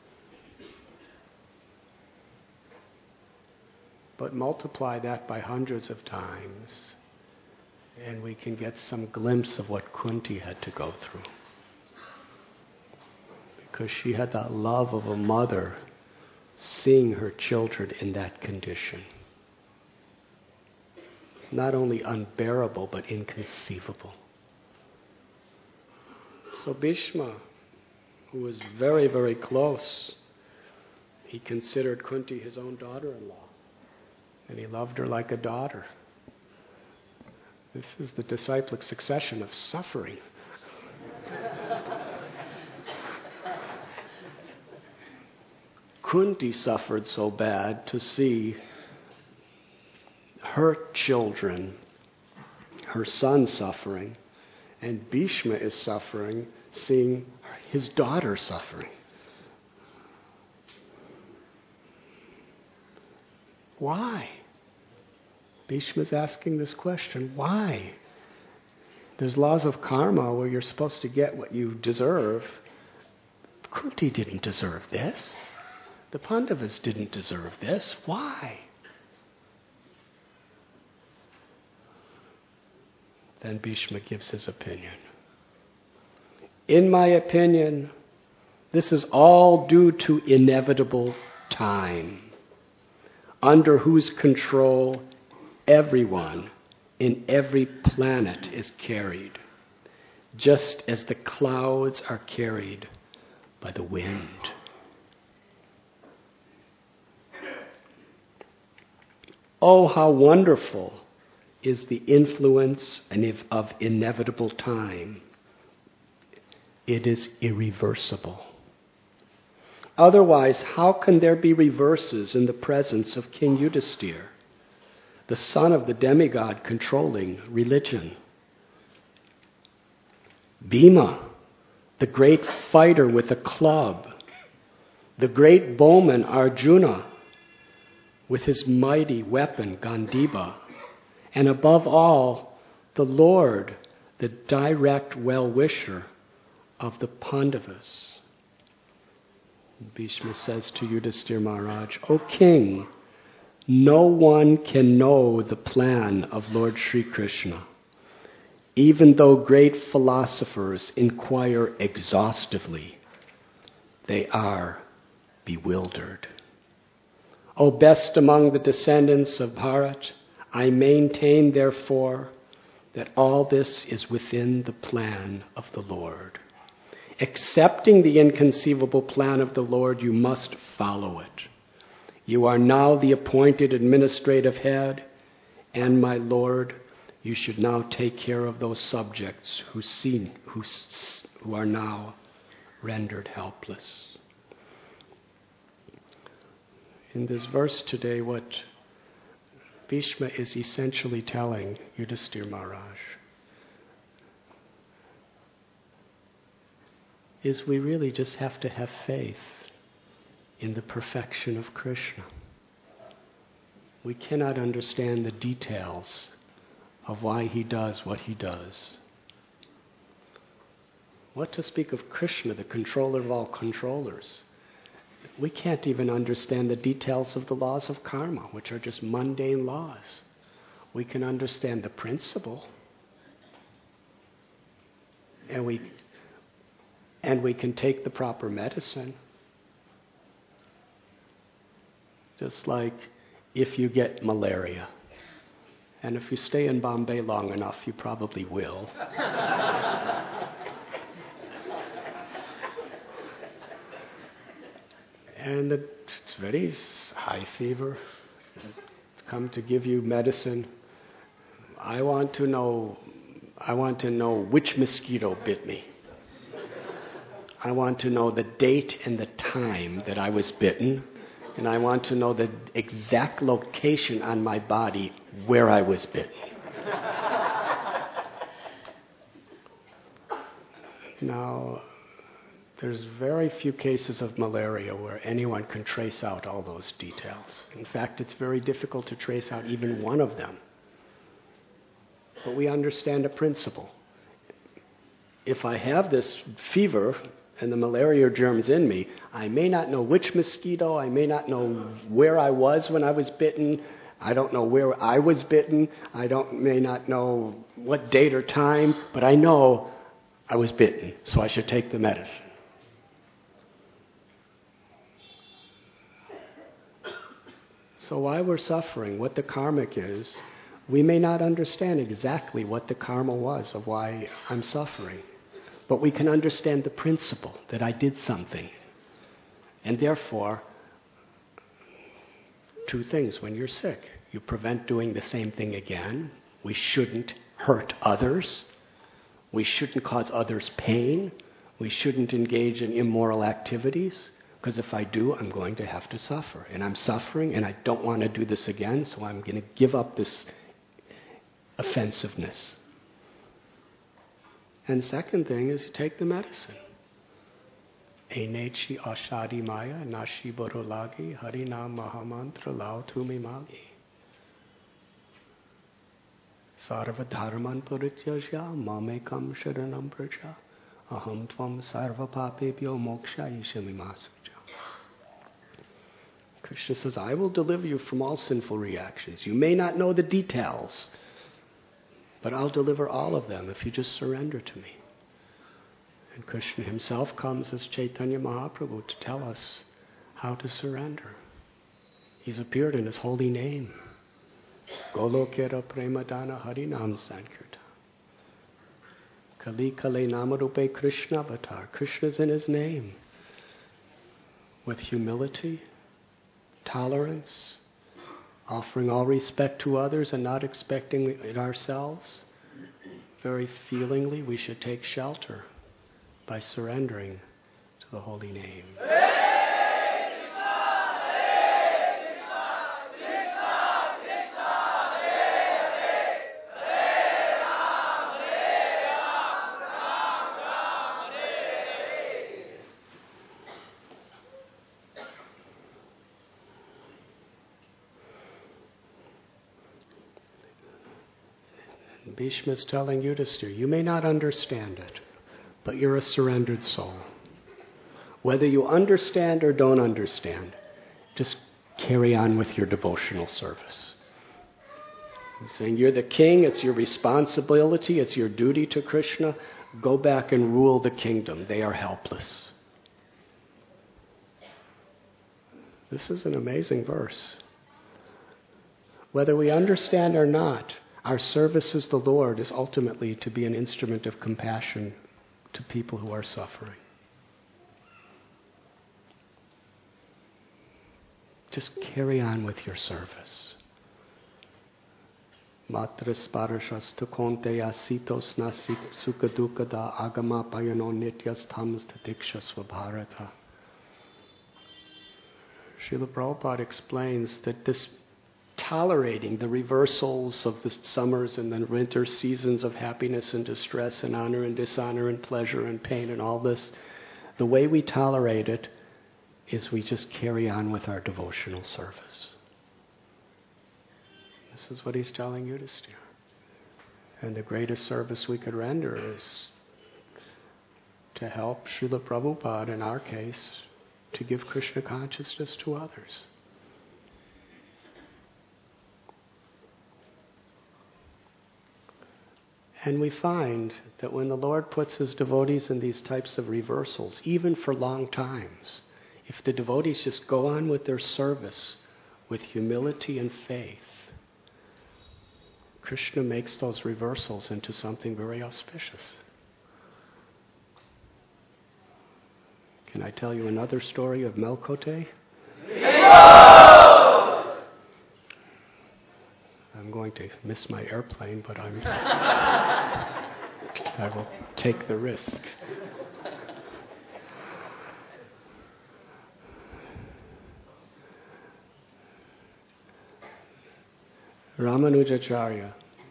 But multiply that by hundreds of times, and we can get some glimpse of what Kunti had to go through. Because she had that love of a mother seeing her children in that condition. Not only unbearable, but inconceivable. So Bhishma, who was very, very close, he considered Kunti his own daughter-in-law. And he loved her like a daughter. This is the disciplic succession of suffering. Kunti suffered so bad to see her children, her son suffering, and Bhishma is suffering, seeing his daughter suffering. Why? Bhishma's asking this question. Why? There's laws of karma where you're supposed to get what you deserve. Kunti didn't deserve this. The Pandavas didn't deserve this. Why? Then Bhishma gives his opinion. In my opinion, this is all due to inevitable time, under whose control everyone in every planet is carried, just as the clouds are carried by the wind. Oh, how wonderful is the influence of inevitable time. It is irreversible. Otherwise, how can there be reverses in the presence of King Yudhisthira, the son of the demigod controlling religion? Bhima, the great fighter with a club, the great bowman Arjuna with his mighty weapon Gandiva, and above all, the Lord, the direct well-wisher of the Pandavas. Bhishma says to Yudhisthira Maharaj, O king, no one can know the plan of Lord Sri Krishna, even though great philosophers inquire exhaustively. They are bewildered. O best among the descendants of Bharat, I maintain, therefore, that all this is within the plan of the Lord. Accepting the inconceivable plan of the Lord, you must follow it. You are now the appointed administrative head, and my Lord, you should now take care of those subjects who are now rendered helpless. In this verse today, what Bhishma is essentially telling Yudhisthira Maharaj is we really just have to have faith in the perfection of Krishna. We cannot understand the details of why he does what he does. What to speak of Krishna, the controller of all controllers? We can't even understand the details of the laws of karma, which are just mundane laws. We can understand the principle, and we can take the proper medicine. Just like if you get malaria, and if you stay in Bombay long enough, you probably will. And it's very high fever. It's come to give you medicine. I want to know which mosquito bit me. I want to know the date and the time that I was bitten. And I want to know the exact location on my body where I was bitten. Now, there's very few cases of malaria where anyone can trace out all those details. In fact, it's very difficult to trace out even one of them. But we understand a principle. If I have this fever and the malaria germ's in me, I may not know which mosquito, I may not know where I was when I was bitten, I don't know where I was bitten, may not know what date or time, but I know I was bitten, so I should take the medicine. So why we're suffering, what the karmic is, we may not understand exactly what the karma was of why I'm suffering. But we can understand the principle that I did something. And therefore, two things when you're sick. You prevent doing the same thing again. We shouldn't hurt others. We shouldn't cause others pain. We shouldn't engage in immoral activities. Because if I do, I'm going to have to suffer. And I'm suffering, and I don't want to do this again, so I'm going to give up this offensiveness. And second thing is you take the medicine. Enechi ashadi maya nashi borolagi harinam mahamantra lao tumi magi. Sarva dharman purityajya mamekam sharanam praja aham tvam sarva papebhyo moksha ishamimasukja. Krishna says, I will deliver you from all sinful reactions. You may not know the details, but I'll deliver all of them if you just surrender to me. And Krishna himself comes as Chaitanya Mahaprabhu to tell us how to surrender. He's appeared in his holy name. Golokera Premadana Harinam Sankirtan. Kali Kale Namarupe Krishna Avatar. Krishna's in his name. With humility, tolerance, offering all respect to others and not expecting it ourselves, very feelingly we should take shelter by surrendering to the holy name. Bhishma is telling Yudhisthira, you may not understand it, but you're a surrendered soul. Whether you understand or don't understand, just carry on with your devotional service. He's saying you're the king, it's your responsibility, it's your duty to Krishna. Go back and rule the kingdom. They are helpless. This is an amazing verse. Whether we understand or not, Our service as the Lord is ultimately to be an instrument of compassion to people who are suffering. Just carry on with your service. Matras parashas tukonte asitos nasi sukadukada agama payano nityas tamas tadiksha svabharata. Srila Prabhupada explains that this tolerating the reversals of the summers and the winter seasons of happiness and distress and honor and dishonor and pleasure and pain and all this, the way we tolerate it is we just carry on with our devotional service. This is what he's telling Yudhisthira. And the greatest service we could render is to help Srila Prabhupada, in our case, to give Krishna consciousness to others. And we find that when the Lord puts his devotees in these types of reversals, even for long times, if the devotees just go on with their service with humility and faith, Krishna makes those reversals into something very auspicious. Can I tell you another story of Melkote? I'm going to miss my airplane, but I will take the risk. Ramanujacharya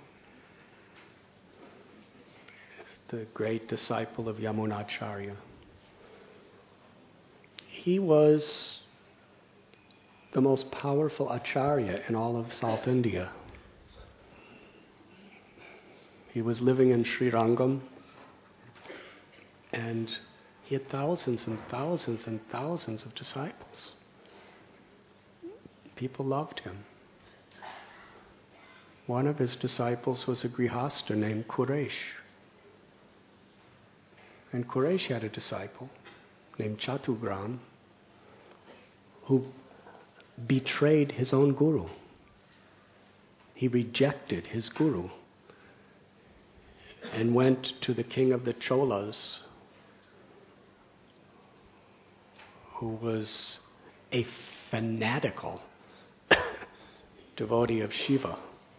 is the great disciple of Yamunacharya. He was the most powerful acharya in all of South India. He was living in Srirangam, and he had thousands and thousands and thousands of disciples. People loved him. One of his disciples was a grihasta named Kuresh. And Kuresh had a disciple named Chatugram who betrayed his own guru. He rejected his guru and went to the king of the Cholas, who was a fanatical devotee of Shiva,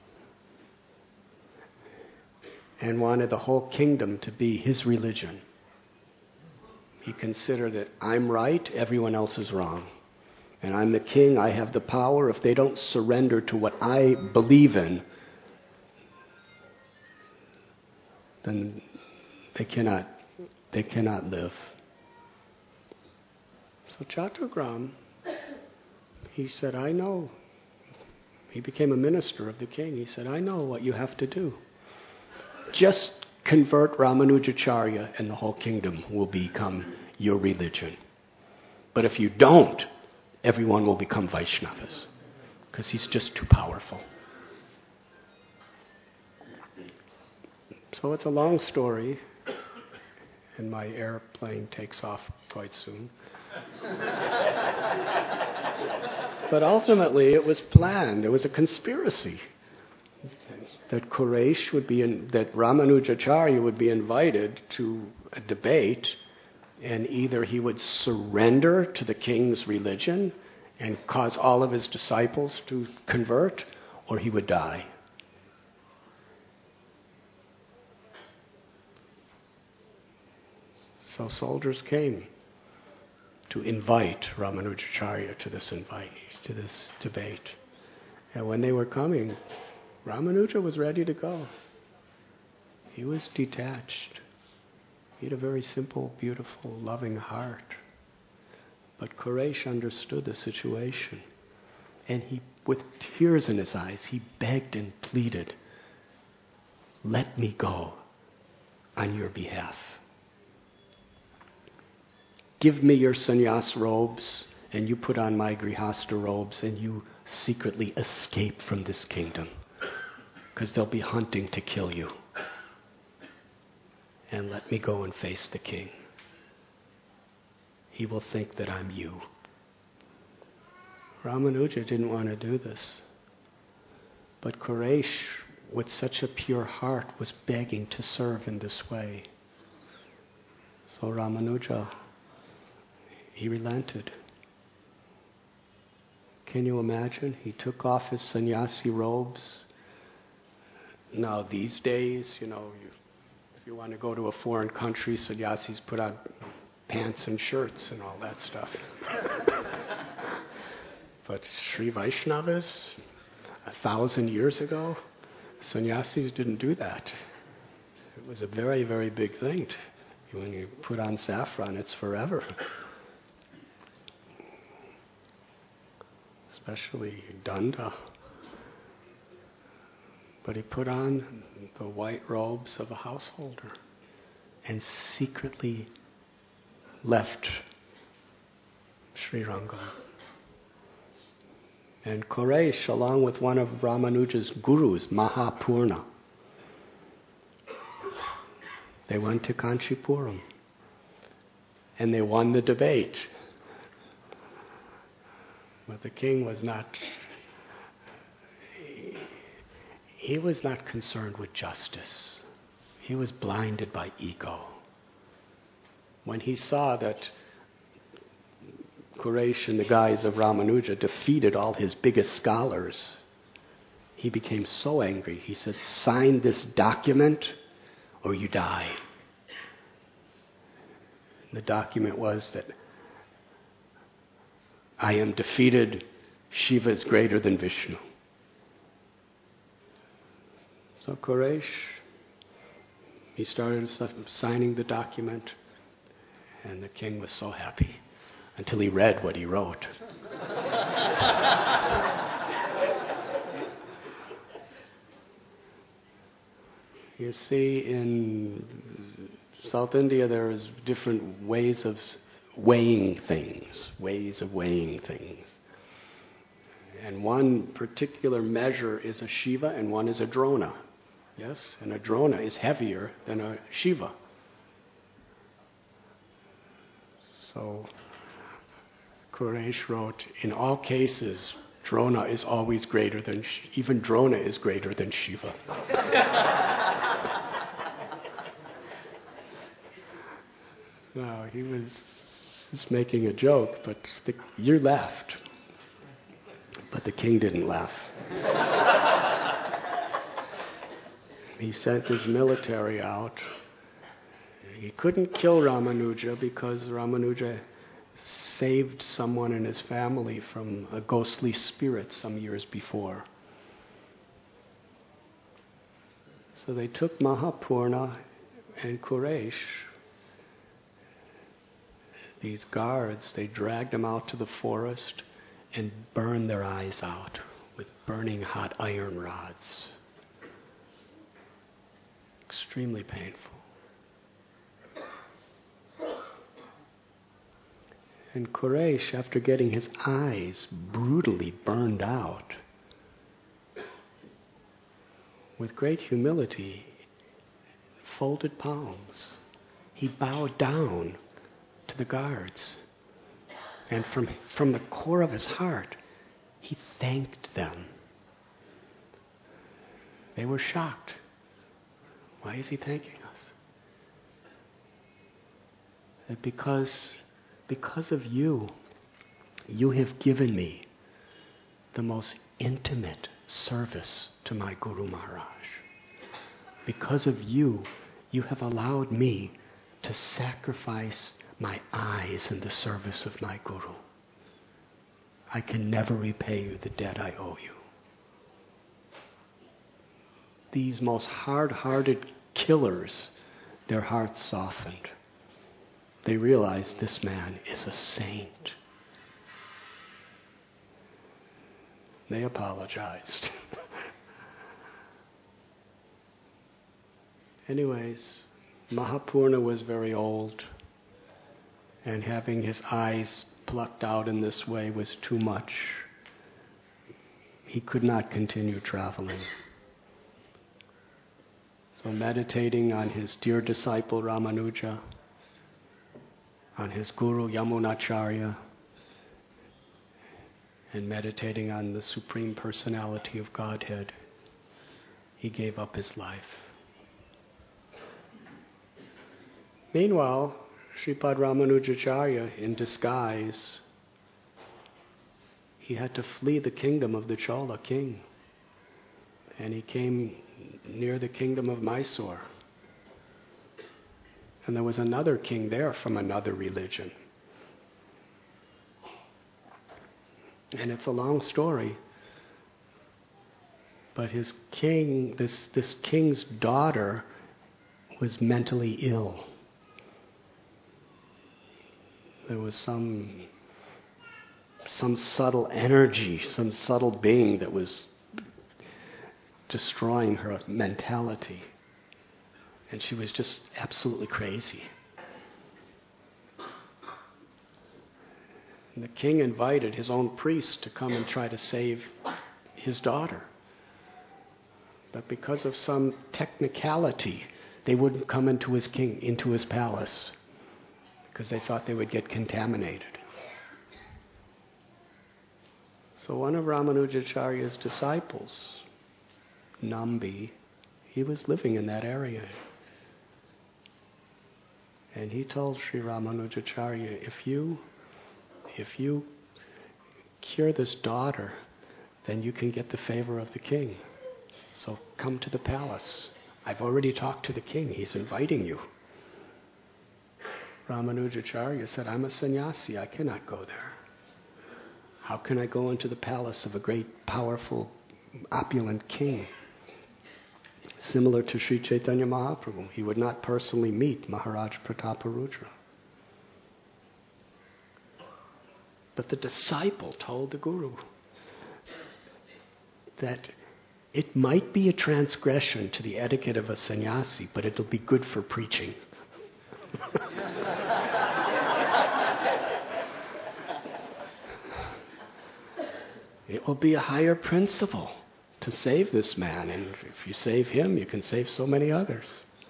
and wanted the whole kingdom to be his religion. He considered that I'm right, everyone else is wrong. And I'm the king, I have the power. If they don't surrender to what I believe in, then they cannot live. So Chatugram, he said, I know. He became a minister of the king. He said, I know what you have to do. Just convert Ramanujacharya and the whole kingdom will become your religion. But if you don't, everyone will become Vaishnavas, because he's just too powerful. So it's a long story, and my airplane takes off quite soon. But ultimately it was planned. It was a conspiracy that Kuresh that Ramanujacharya would be invited to a debate, and either he would surrender to the king's religion and cause all of his disciples to convert, or he would die. So soldiers came to invite Ramanujacharya to this debate. And when they were coming, Ramanuja was ready to go. He was detached. He had a very simple, beautiful, loving heart. But Kuresh understood the situation. And he, with tears in his eyes, he begged and pleaded, let me go on your behalf. Give me your sannyas robes, and you put on my grihasta robes, and you secretly escape from this kingdom, because they'll be hunting to kill you. And let me go and face the king. He will think that I'm you. Ramanuja didn't want to do this. But Kuresh with such a pure heart was begging to serve in this way. So Ramanuja, he relented. Can you imagine? He took off his sannyasi robes. Now these days, if you want to go to a foreign country, sannyasis put on pants and shirts and all that stuff. But Sri Vaishnavas, 1,000 years ago, sannyasis didn't do that. It was a very, very big thing. When you put on saffron, it's forever. Especially danda. But he put on the white robes of a householder and secretly left Sri Rangam. And Quresh, along with one of Ramanuja's gurus, Mahapurna, they went to Kanchipuram and they won the debate. But the king was not, he was not concerned with justice. He was blinded by ego. When he saw that Quresh in the guise of Ramanuja defeated all his biggest scholars, he became so angry. He said, "Sign this document or you die." The document was that I am defeated, Shiva is greater than Vishnu. So Quresh, he started signing the document, and the king was so happy until he read what he wrote. You see, in South India there is different ways of weighing things. And one particular measure is a Shiva and one is a Drona. Yes? And a Drona is heavier than a Shiva. So Quresh wrote, in all cases, Drona is always greater than, even Drona is greater than Shiva. No, he was just making a joke, but you laughed. But the king didn't laugh. He sent his military out. He couldn't kill Ramanuja because Ramanuja saved someone in his family from a ghostly spirit some years before. So they took Mahapurna and Quresh, these guards, they dragged them out to the forest and burned their eyes out with burning hot iron rods. Extremely painful. And Quresh, after getting his eyes brutally burned out, with great humility, folded palms, he bowed down to the guards. And from the core of his heart, he thanked them. They were shocked. Why is he thanking us? That because of you, you have given me the most intimate service to my Guru Maharaj. Because of you, you have allowed me to sacrifice my eyes in the service of my Guru. I can never repay you the debt I owe you. These most hard-hearted killers, their hearts softened. They realized this man is a saint. They apologized. Anyways, Mahapurna was very old, and having his eyes plucked out in this way was too much. He could not continue traveling. So meditating on his dear disciple Ramanuja, on his guru Yamunacharya, and meditating on the Supreme Personality of Godhead, he gave up his life. Meanwhile, Sripad Ramanujacharya, in disguise, he had to flee the kingdom of the Chola king. And he came near the kingdom of Mysore. And there was another king there from another religion. And it's a long story. But his king, this king's daughter, was mentally ill. There was some subtle energy, some subtle being that was destroying her mentality. And she was just absolutely crazy. And the king invited his own priest to come and try to save his daughter. But because of some technicality, they wouldn't come into his palace, because they thought they would get contaminated. So one of Ramanujacharya's disciples, Nambi, he was living in that area. And he told Sri Ramanujacharya, if you cure this daughter, then you can get the favor of the king. So come to the palace. I've already talked to the king. He's inviting you. Ramanujacharya said, I'm a sannyasi. I cannot go there. How can I go into the palace of a great, powerful, opulent king? Similar to Sri Chaitanya Mahaprabhu, he would not personally meet Maharaj Prataparudra. But the disciple told the Guru that it might be a transgression to the etiquette of a sannyasi, but it'll be good for preaching. It will be a higher principle to save this man, and if you save him, you can save so many others.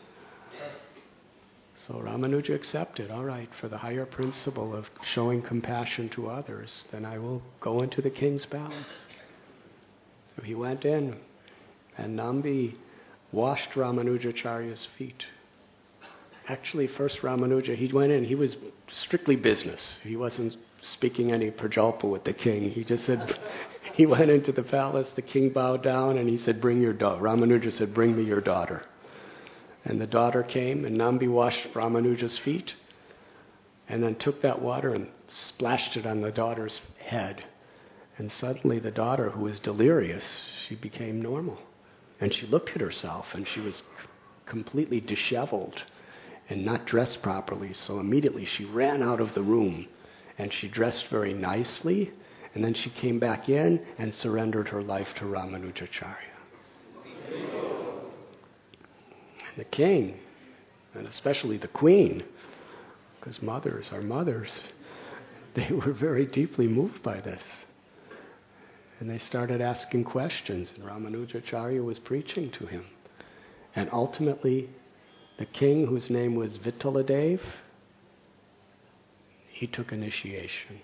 So Ramanuja accepted, all right, for the higher principle of showing compassion to others, then I will go into the king's palace. So he went in, and Nambi washed Ramanujacharya's feet. Actually, first Ramanuja, he went in, he was strictly business. He wasn't speaking any prajalpa with the king. He just said, he went into the palace, the king bowed down, and he said, bring your daughter. Ramanuja said, bring me your daughter. And the daughter came, and Nambi washed Ramanuja's feet, and then took that water and splashed it on the daughter's head. And suddenly the daughter, who was delirious, she became normal. And she looked at herself, and she was completely disheveled and not dressed properly. So immediately she ran out of the room, and she dressed very nicely, and then she came back in and surrendered her life to Ramanujacharya. And the king, and especially the queen, because mothers are mothers, they were very deeply moved by this. And they started asking questions, and Ramanujacharya was preaching to him. And ultimately, the king, whose name was Vittaladev, he took initiation.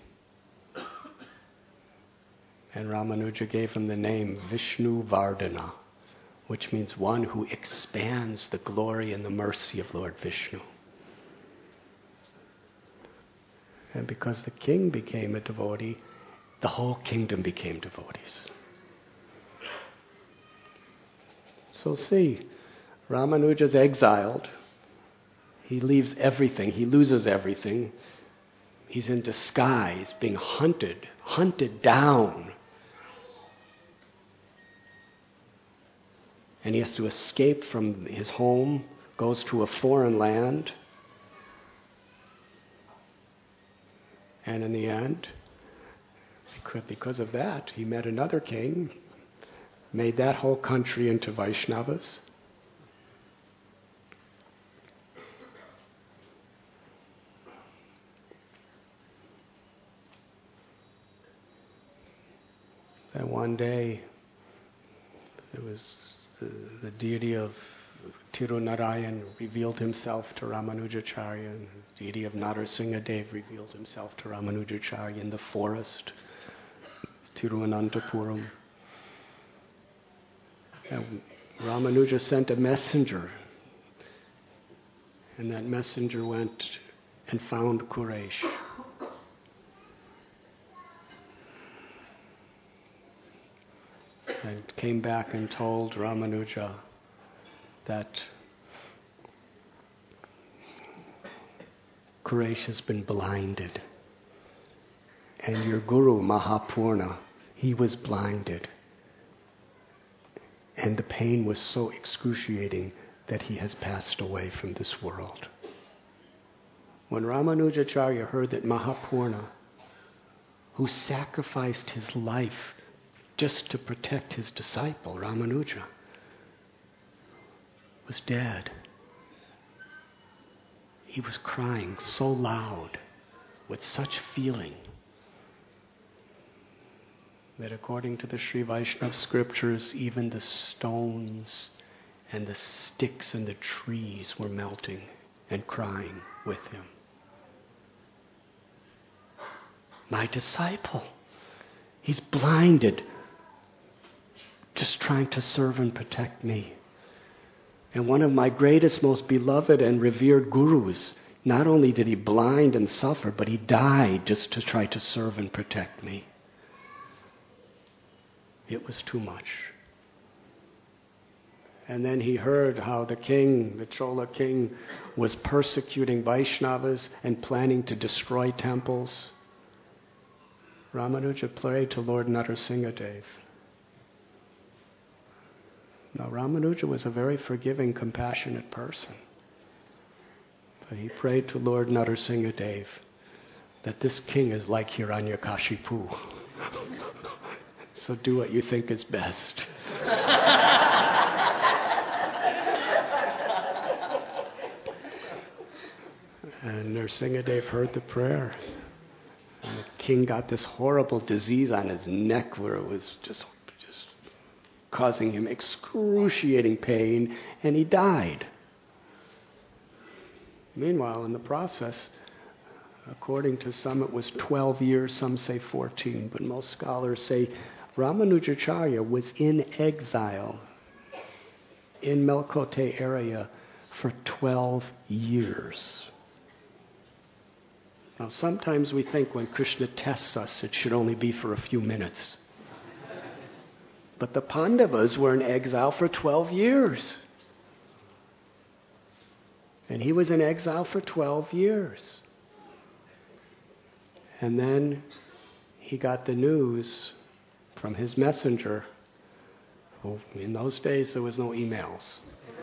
And Ramanuja gave him the name Vishnu Vardhana, which means one who expands the glory and the mercy of Lord Vishnu. And because the king became a devotee, the whole kingdom became devotees. So see, Ramanuja's exiled. He leaves everything. He loses everything. He's in disguise, being hunted down. And he has to escape from his home, goes to a foreign land. And in the end, because of that, he met another king, made that whole country into Vaishnavas. Then one day, there was the deity of Tirunarayan revealed himself to Ramanujacharya, and the deity of Narasimhadev revealed himself to Ramanujacharya in the forest, Tiruvananthapuram. And Ramanuja sent a messenger, and that messenger went and found Quraysh. And came back and told Ramanuja that Quraysh has been blinded. And your guru, Mahapurna, he was blinded. And the pain was so excruciating that he has passed away from this world. When Ramanujacharya heard that Mahapurna, who sacrificed his life just to protect his disciple, Ramanuja, was dead, he was crying so loud, with such feeling, that according to the Sri Vaishnava scriptures, even the stones and the sticks and the trees were melting and crying with him. My disciple, he's blinded, just trying to serve and protect me. And one of my greatest, most beloved and revered gurus, not only did he blind and suffer, but he died just to try to serve and protect me. It was too much. And then he heard how the king, the Chola king, was persecuting Vaishnavas and planning to destroy temples. Ramanuja prayed to Lord Narasimhadev. Now, Ramanuja was a very forgiving, compassionate person. But he prayed to Lord Narasimhadev that this king is like Hiranyakashipu. So do what you think is best. And Narasimhadev heard the prayer. And the king got this horrible disease on his neck where it was just causing him excruciating pain, and he died. Meanwhile, in the process, according to some it was 12 years, some say 14, but most scholars say Ramanujacharya was in exile in Melkote area for 12 years. Now, sometimes we think when Krishna tests us, it should only be for a few minutes. But the Pandavas were in exile for 12 years. And he was in exile for 12 years. And then he got the news from his messenger. Oh, in those days, there was no emails.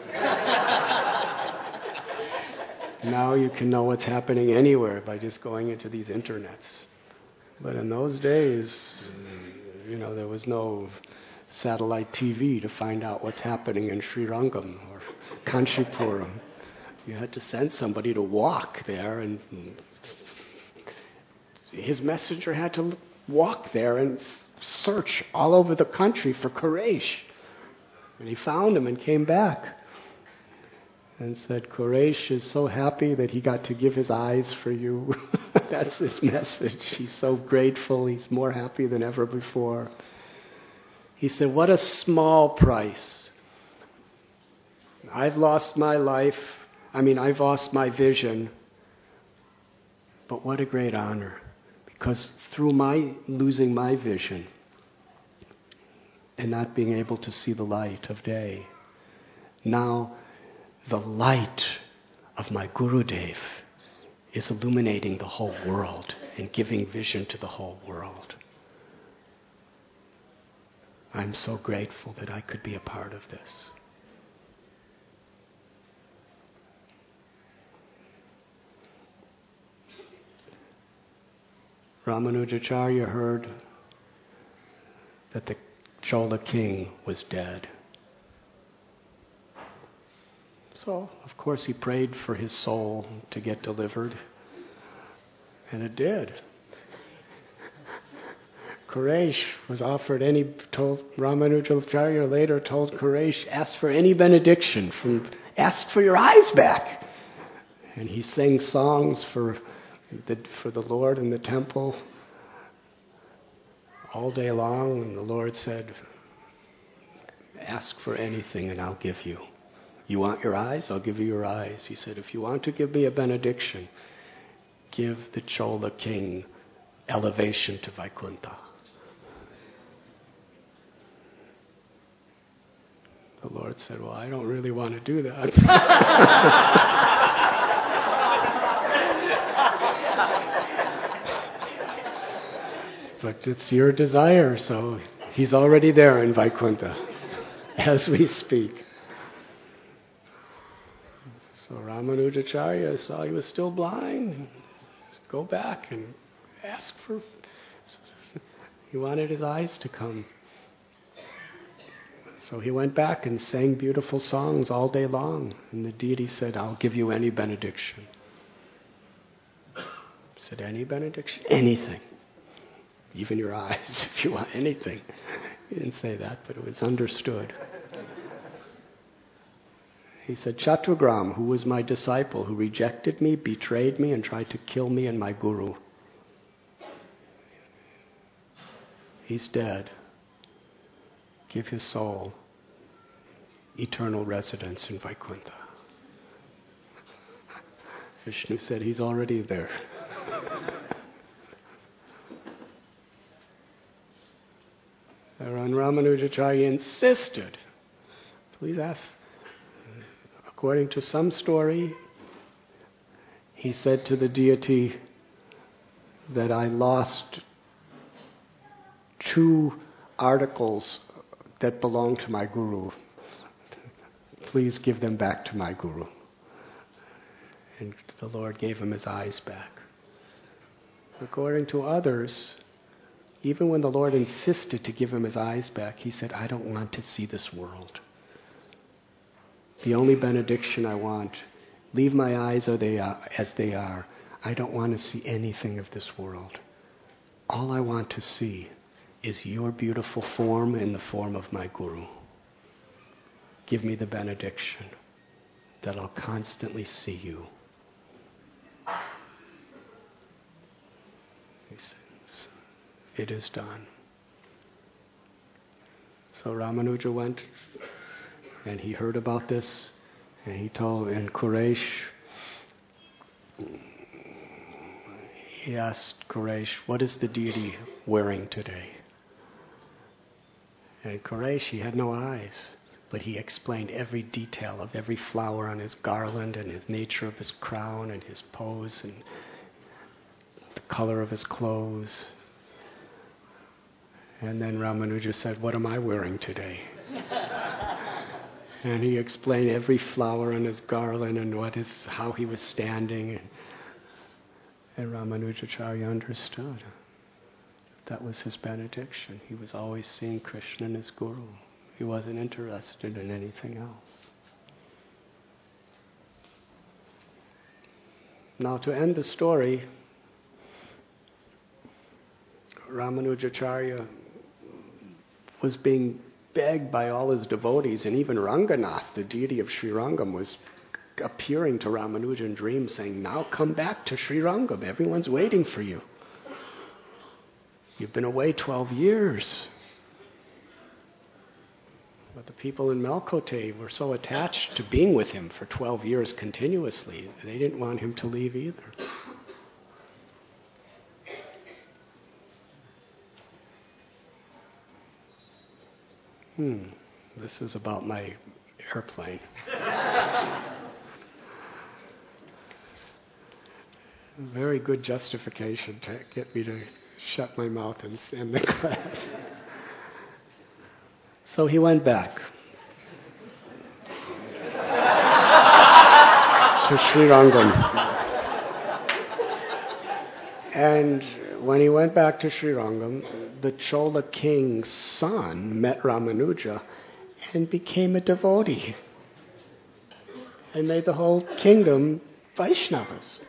Now you can know what's happening anywhere by just going into these internets. But in those days, there was no satellite TV to find out what's happening in Sri Rangam or Kanchipuram. You had to send somebody to walk there, and his messenger had to walk there and search all over the country for Quraysh. And he found him and came back and said, Quraysh is so happy that he got to give his eyes for you. That's his message. He's so grateful. He's more happy than ever before. He said, what a small price. I've lost my life. I've lost my vision. But what a great honor. Because through my losing my vision and not being able to see the light of day, now the light of my Gurudev is illuminating the whole world and giving vision to the whole world. I'm so grateful that I could be a part of this. Ramanujacharya heard that the Chola king was dead. So, of course, he prayed for his soul to get delivered. And it did. Quraysh was offered Ramanujacharya later told Quraysh, ask for any benediction, ask for your eyes back. And he sang songs for the Lord in the temple all day long, and the Lord said, ask for anything and I'll give you. You want your eyes? I'll give you your eyes. He said, if you want to give me a benediction, give the Chola king elevation to Vaikuntha. The Lord said, well, I don't really want to do that. But it's your desire, so he's already there in Vaikuntha as we speak. So Ramanujacharya saw he was still blind. Go back and ask for... He wanted his eyes to come. So he went back and sang beautiful songs all day long. And the deity said, I'll give you any benediction. He said, any benediction? Anything. Even your eyes, if you want anything. He didn't say that, but it was understood. He said, Chattugram, who was my disciple, who rejected me, betrayed me, and tried to kill me and my guru. He's dead. Give his soul eternal residence in Vaikuntha. Vishnu said, he's already there. And Ramanujacharya insisted, please ask. According to some story, he said to the deity that I lost 2 articles that belong to my guru. Please give them back to my guru. And the Lord gave him his eyes back. According to others, even when the Lord insisted to give him his eyes back, he said, I don't want to see this world. The only benediction I want, leave my eyes as they are. I don't want to see anything of this world. All I want to see is your beautiful form in the form of my guru. Give me the benediction that I'll constantly see you. He says, it is done. So Ramanuja went and he heard about this and he told, in Quraysh, he asked Quraysh, what is the deity wearing today? And in Quraysh, he had no eyes, but he explained every detail of every flower on his garland and his nature of his crown and his pose and the color of his clothes. And then Ramanuja said, what am I wearing today? And he explained every flower on his garland and how he was standing. And Ramanujacharya understood. That was his benediction. He was always seeing Krishna and his guru. He wasn't interested in anything else. Now, to end the story, Ramanujacharya was being begged by all his devotees, and even Ranganath, the deity of Srirangam, was appearing to Ramanuja in dreams saying, now come back to Srirangam. Everyone's waiting for you. You've been away 12 years. But the people in Melkote were so attached to being with him for 12 years continuously, they didn't want him to leave either. This is about my airplane. Very good justification to get me to shut my mouth and end the class. So he went back to Srirangam. And when he went back to Srirangam, the Chola king's son met Ramanuja and became a devotee and made the whole kingdom Vaishnavas.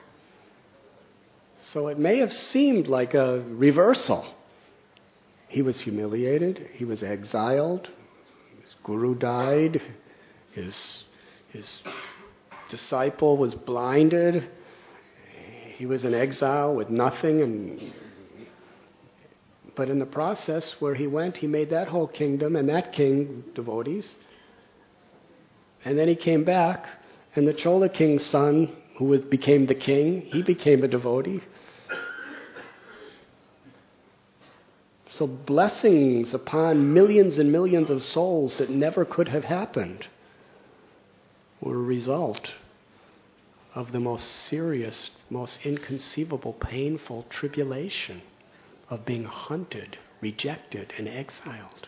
So it may have seemed like a reversal. He was humiliated, he was exiled, his guru died, his disciple was blinded, he was in exile with nothing, and But in the process where he went, he made that whole kingdom and that king devotees. And then he came back, and the Chola king's son, who became the king, he became a devotee. So blessings upon millions and millions of souls that never could have happened were a result of the most serious, most inconceivable, painful tribulation of being hunted, rejected, and exiled.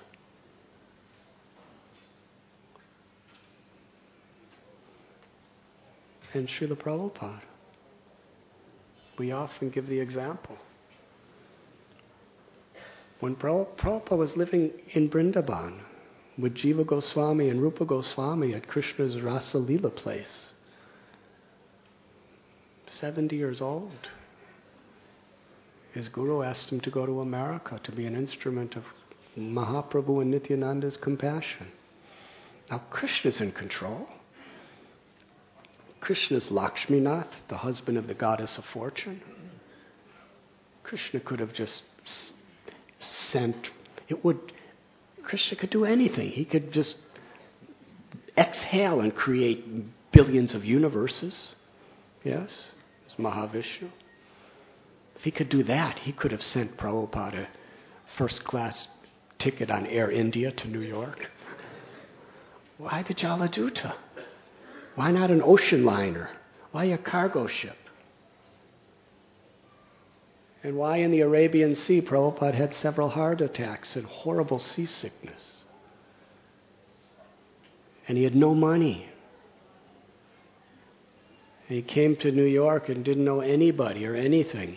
And Srila Prabhupada, we often give the example. When Prabhupada was living in Vrindavan with Jiva Goswami and Rupa Goswami at Krishna's Rasa Leela place, 70 years old, his guru asked him to go to America to be an instrument of Mahaprabhu and Nityananda's compassion. Now Krishna's in control. Krishna's Lakshminath, the husband of the goddess of fortune. Krishna could have just Krishna could do anything. He could just exhale and create billions of universes. Yes? It's Mahavishnu. If he could do that, he could have sent Prabhupada a first-class ticket on Air India to New York. Why the Jaladuta? Why not an ocean liner? Why a cargo ship? And why in the Arabian Sea Prabhupada had several heart attacks and horrible seasickness? And he had no money. And he came to New York and didn't know anybody or anything.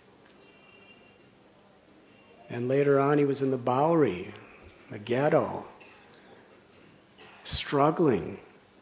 And later on he was in the Bowery, a ghetto, struggling.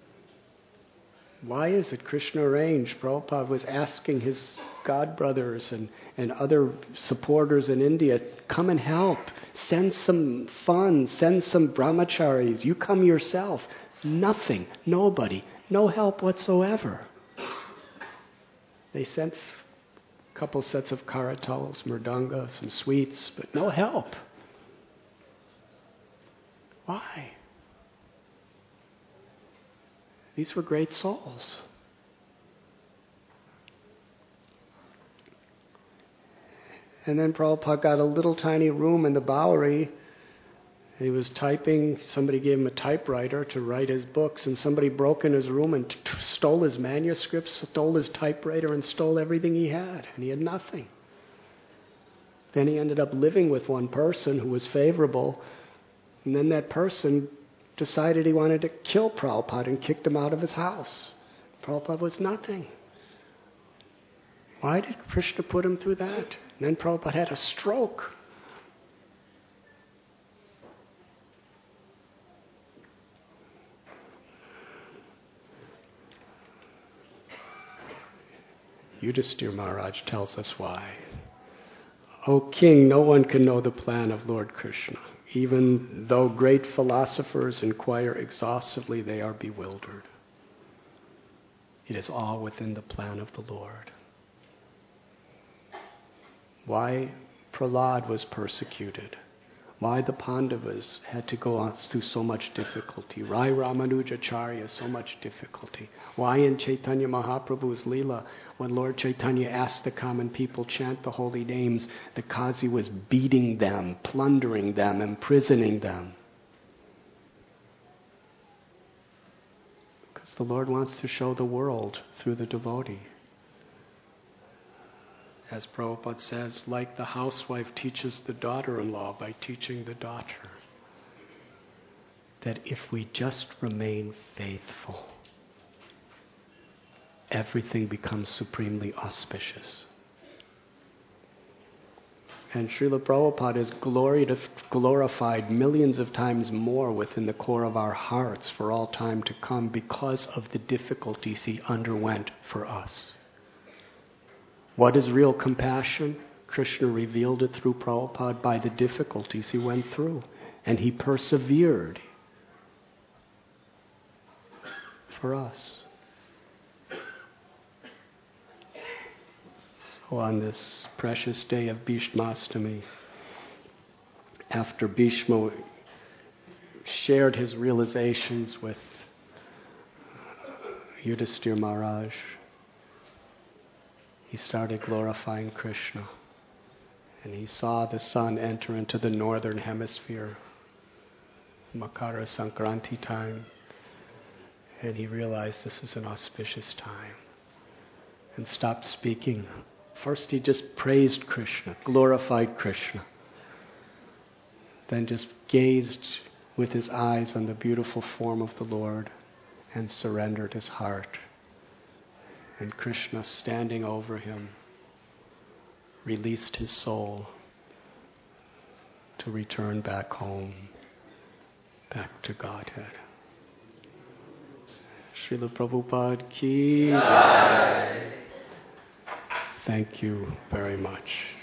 Why is it Krishna arranged? Prabhupada was asking his godbrothers and other supporters in India, come and help. Send some funds, send some brahmacharis. You come yourself. Nothing, nobody, no help whatsoever. They sent a couple sets of karatals, mridanga, some sweets, but no help. Why? These were great souls. And then Prabhupada got a little tiny room in the Bowery. He was typing. Somebody gave him a typewriter to write his books, and somebody broke in his room and stole his manuscripts, stole his typewriter, and stole everything he had. And he had nothing. Then he ended up living with one person who was favorable, and then that person decided he wanted to kill Prabhupada and kicked him out of his house. Prabhupada was nothing. Why did Krishna put him through that? And then Prabhupada had a stroke. Yudhisthira Maharaj tells us why. O king, no one can know the plan of Lord Krishna. Even though great philosophers inquire exhaustively, they are bewildered. It is all within the plan of the Lord. Why Prahlad was persecuted. Why the Pandavas had to go on through so much difficulty. Why Ramanujacharya, so much difficulty. Why in Chaitanya Mahaprabhu's Leela, when Lord Chaitanya asked the common people chant the holy names, the Qazi was beating them, plundering them, imprisoning them. Because the Lord wants to show the world through the devotee. As Prabhupada says, like the housewife teaches the daughter-in-law by teaching the daughter, that if we just remain faithful, everything becomes supremely auspicious. And Srila Prabhupada is glorified millions of times more within the core of our hearts for all time to come because of the difficulties he underwent for us. What is real compassion? Krishna revealed it through Prabhupada by the difficulties he went through. And he persevered for us. So on this precious day of Bhishmastami, after Bhishma shared his realizations with Yudhisthira Maharaj, he started glorifying Krishna. And he saw the sun enter into the northern hemisphere, Makara Sankranti time. And he realized this is an auspicious time. And stopped speaking. First he just praised Krishna, glorified Krishna. Then just gazed with his eyes on the beautiful form of the Lord and surrendered his heart. And Krishna, standing over him, released his soul to return back home, back to Godhead. Srila Prabhupada ki jai. Thank you very much.